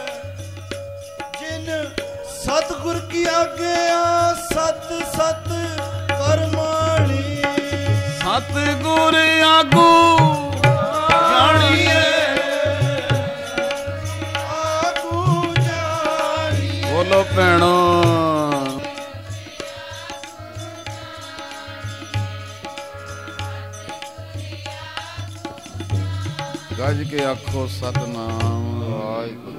ਜਿਨ ਸਤਿਗੁਰ ਕੀ ਆਗਿਆ ਸਤ ਸਤ ਕਰਮਾਣੀ। ਸਤਿਗੁਰ ਆਗੂ ਜਾਣੀਏ, ਆਗੂ ਜਾਣੀਏ। ਬੋਲੋ ਭੈਣੋ, ਗੱਜ ਕੇ ਆਖੋ ਸਤਨਾਮ ਵਾਹਿਗੁਰੂ।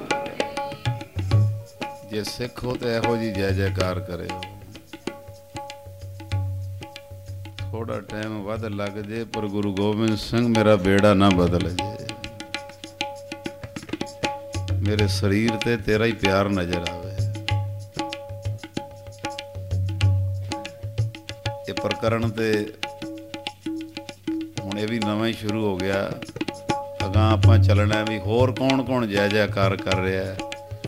ਜੇ ਸਿੱਖ ਹੋ ਤੇ ਇਹੋ ਜੀ ਜੈ ਜੈਕਾਰ ਕਰਿਓ। ਥੋੜਾ ਟਾਈਮ ਵੱਧ ਲੱਗ ਜੇ ਪਰ ਗੁਰੂ ਗੋਬਿੰਦ ਸਿੰਘ ਮੇਰਾ ਬੇੜਾ ਨਾ ਬਦਲ ਜੇ। ਮੇਰੇ ਸਰੀਰ ਤੇ ਤੇਰਾ ਹੀ ਪਿਆਰ ਨਜ਼ਰ ਆਵੇ। ਇਹ ਪ੍ਰਕਰਨ ਤੇ ਹੁਣ ਇਹ ਵੀ ਨਵਾਂ ਹੀ ਸ਼ੁਰੂ ਹੋ ਗਿਆ। ਅਗਾਂ ਆਪਾਂ ਚੱਲਣਾ ਵੀ ਹੋਰ ਕੌਣ ਕੌਣ ਜੈ ਜੈਕਾਰ ਕਰ ਰਿਹਾ ਹੈ।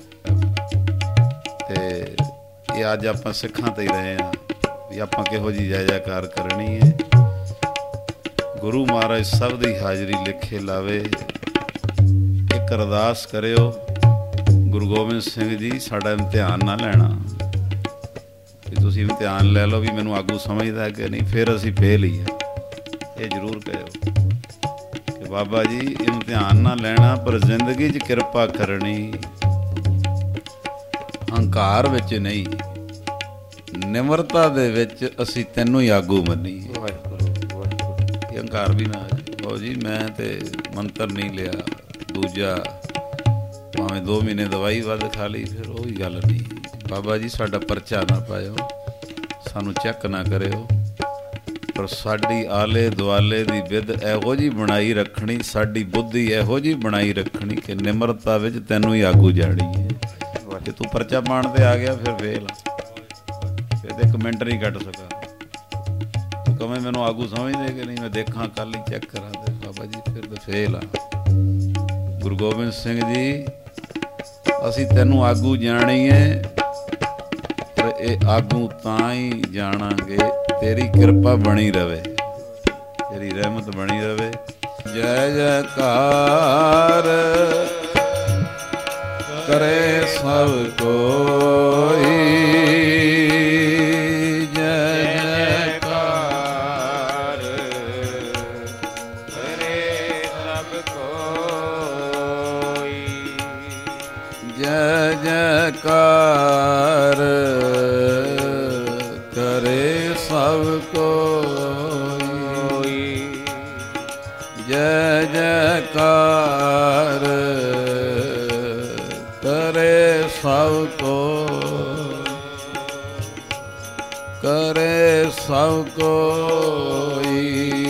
ਤੇ ਇਹ ਅੱਜ ਆਪਾਂ ਸਿੱਖਾਂ ਤੇ ਹੀ ਰਹੇ ਹਾਂ ਵੀ ਆਪਾਂ ਕਿਹੋ ਜਿਹੀ ਜੈ ਜੈਕਾਰ ਕਰਨੀ ਹੈ। ਗੁਰੂ ਮਹਾਰਾਜ ਸਭ ਦੀ ਹਾਜ਼ਰੀ ਲਿਖੇ ਲਾਵੇ। ਇੱਕ ਅਰਦਾਸ ਕਰਿਓ, ਗੁਰੂ ਗੋਬਿੰਦ ਸਿੰਘ ਜੀ ਸਾਡਾ ਇਮਤਿਹਾਨ ਨਾ ਲੈਣਾ ਵੀ ਤੁਸੀਂ ਇਮਤਿਹਾਨ ਲੈ ਲਓ ਵੀ ਮੈਨੂੰ ਆਗੂ ਸਮਝਦਾ ਕਿ ਨਹੀਂ, ਫਿਰ ਅਸੀਂ ਫੇਲ ਹੀ ਆ। ਇਹ ਜ਼ਰੂਰ ਕਹਿਓ ਕਿ ਬਾਬਾ ਜੀ ਇਮਤਿਹਾਨ ਨਾ ਲੈਣਾ ਪਰ ਜ਼ਿੰਦਗੀ 'ਚ ਕਿਰਪਾ ਕਰਨੀ। ਹੰਕਾਰ ਵਿੱਚ ਨਹੀਂ, ਨਿਮਰਤਾ ਦੇ ਵਿੱਚ ਅਸੀਂ ਤੈਨੂੰ ਹੀ ਆਗੂ ਮੰਨੀਏ। ਇਹ ਹੰਕਾਰ ਵੀ ਨਾ ਹੋ ਜੀ ਮੈਂ ਤੇ ਮੰਤਰ ਨਹੀਂ ਲਿਆ, ਦੂਜਾ ਭਾਵੇਂ ਦੋ ਮਹੀਨੇ ਦਵਾਈ ਵੱਧ ਖਾ ਲਈ, ਫਿਰ ਉਹ ਵੀ ਗੱਲ ਨਹੀਂ। ਬਾਬਾ ਜੀ ਸਾਡਾ ਪਰਚਾ ਨਾ ਪਾਇਓ, ਸਾਨੂੰ ਚੈੱਕ ਨਾ ਕਰਿਓ, ਪਰ ਸਾਡੀ ਆਲੇ ਦੁਆਲੇ ਦੀ ਵਿਧ ਇਹੋ ਜਿਹੀ ਬਣਾਈ ਰੱਖਣੀ, ਸਾਡੀ ਬੁੱਧੀ ਇਹੋ ਜਿਹੀ ਬਣਾਈ ਰੱਖਣੀ ਕਿ ਨਿਮਰਤਾ ਵਿੱਚ ਤੈਨੂੰ ਹੀ ਆਗੂ ਜਾਣੀ ਹੈ। ਕਿ ਤੂੰ ਪਰਚਾ ਪਾਉਣ ਤੇ ਆ ਗਿਆ ਫਿਰ ਫੇਲ, ਫਿਰ ਤੇ ਇੱਕ ਮਿੰਟ ਨਹੀਂ ਕੱਢ ਸਕਾਂ। ਤੂੰ ਕਵੇਂ ਮੈਨੂੰ ਆਗੂ ਸਮਝਦੇ ਕਿ ਨਹੀਂ, ਮੈਂ ਦੇਖਾਂ ਕੱਲ ਹੀ ਚੈੱਕ ਕਰਾਂ ਤੇ ਬਾਬਾ ਜੀ ਫਿਰ ਤਾਂ ਫੇਲ ਆ। ਗੁਰੂ ਗੋਬਿੰਦ ਸਿੰਘ ਜੀ ਅਸੀਂ ਤੈਨੂੰ ਆਗੂ ਜਾਣੀਏ, ਪਰ ਇਹ ਆਗੂ ਤਾਂ ਹੀ ਜਾਣਾਂਗੇ ਤੇਰੀ ਕਿਰਪਾ ਬਣੀ ਰਵੇ, ਤੇਰੀ ਰਹਿਮਤ ਬਣੀ ਰਵੇ। ਜੈ ਜੈਕਾਰ ਕਰੇ ਸਭ ਕੋਈ, ਜੈ ਜੈਕਾਰ ਕਰੇ ਸਭ ਕੋਈ, ਜੈ ਜੈਕਾਰ ਕਰੇ ਸਭ ਕੋਈ, ਜੈ ਜੈਕਾਰ ਕਰੇ ਸਭ ਕੋਈ, ਕਰੇ ਸਭ ਕੋਈ।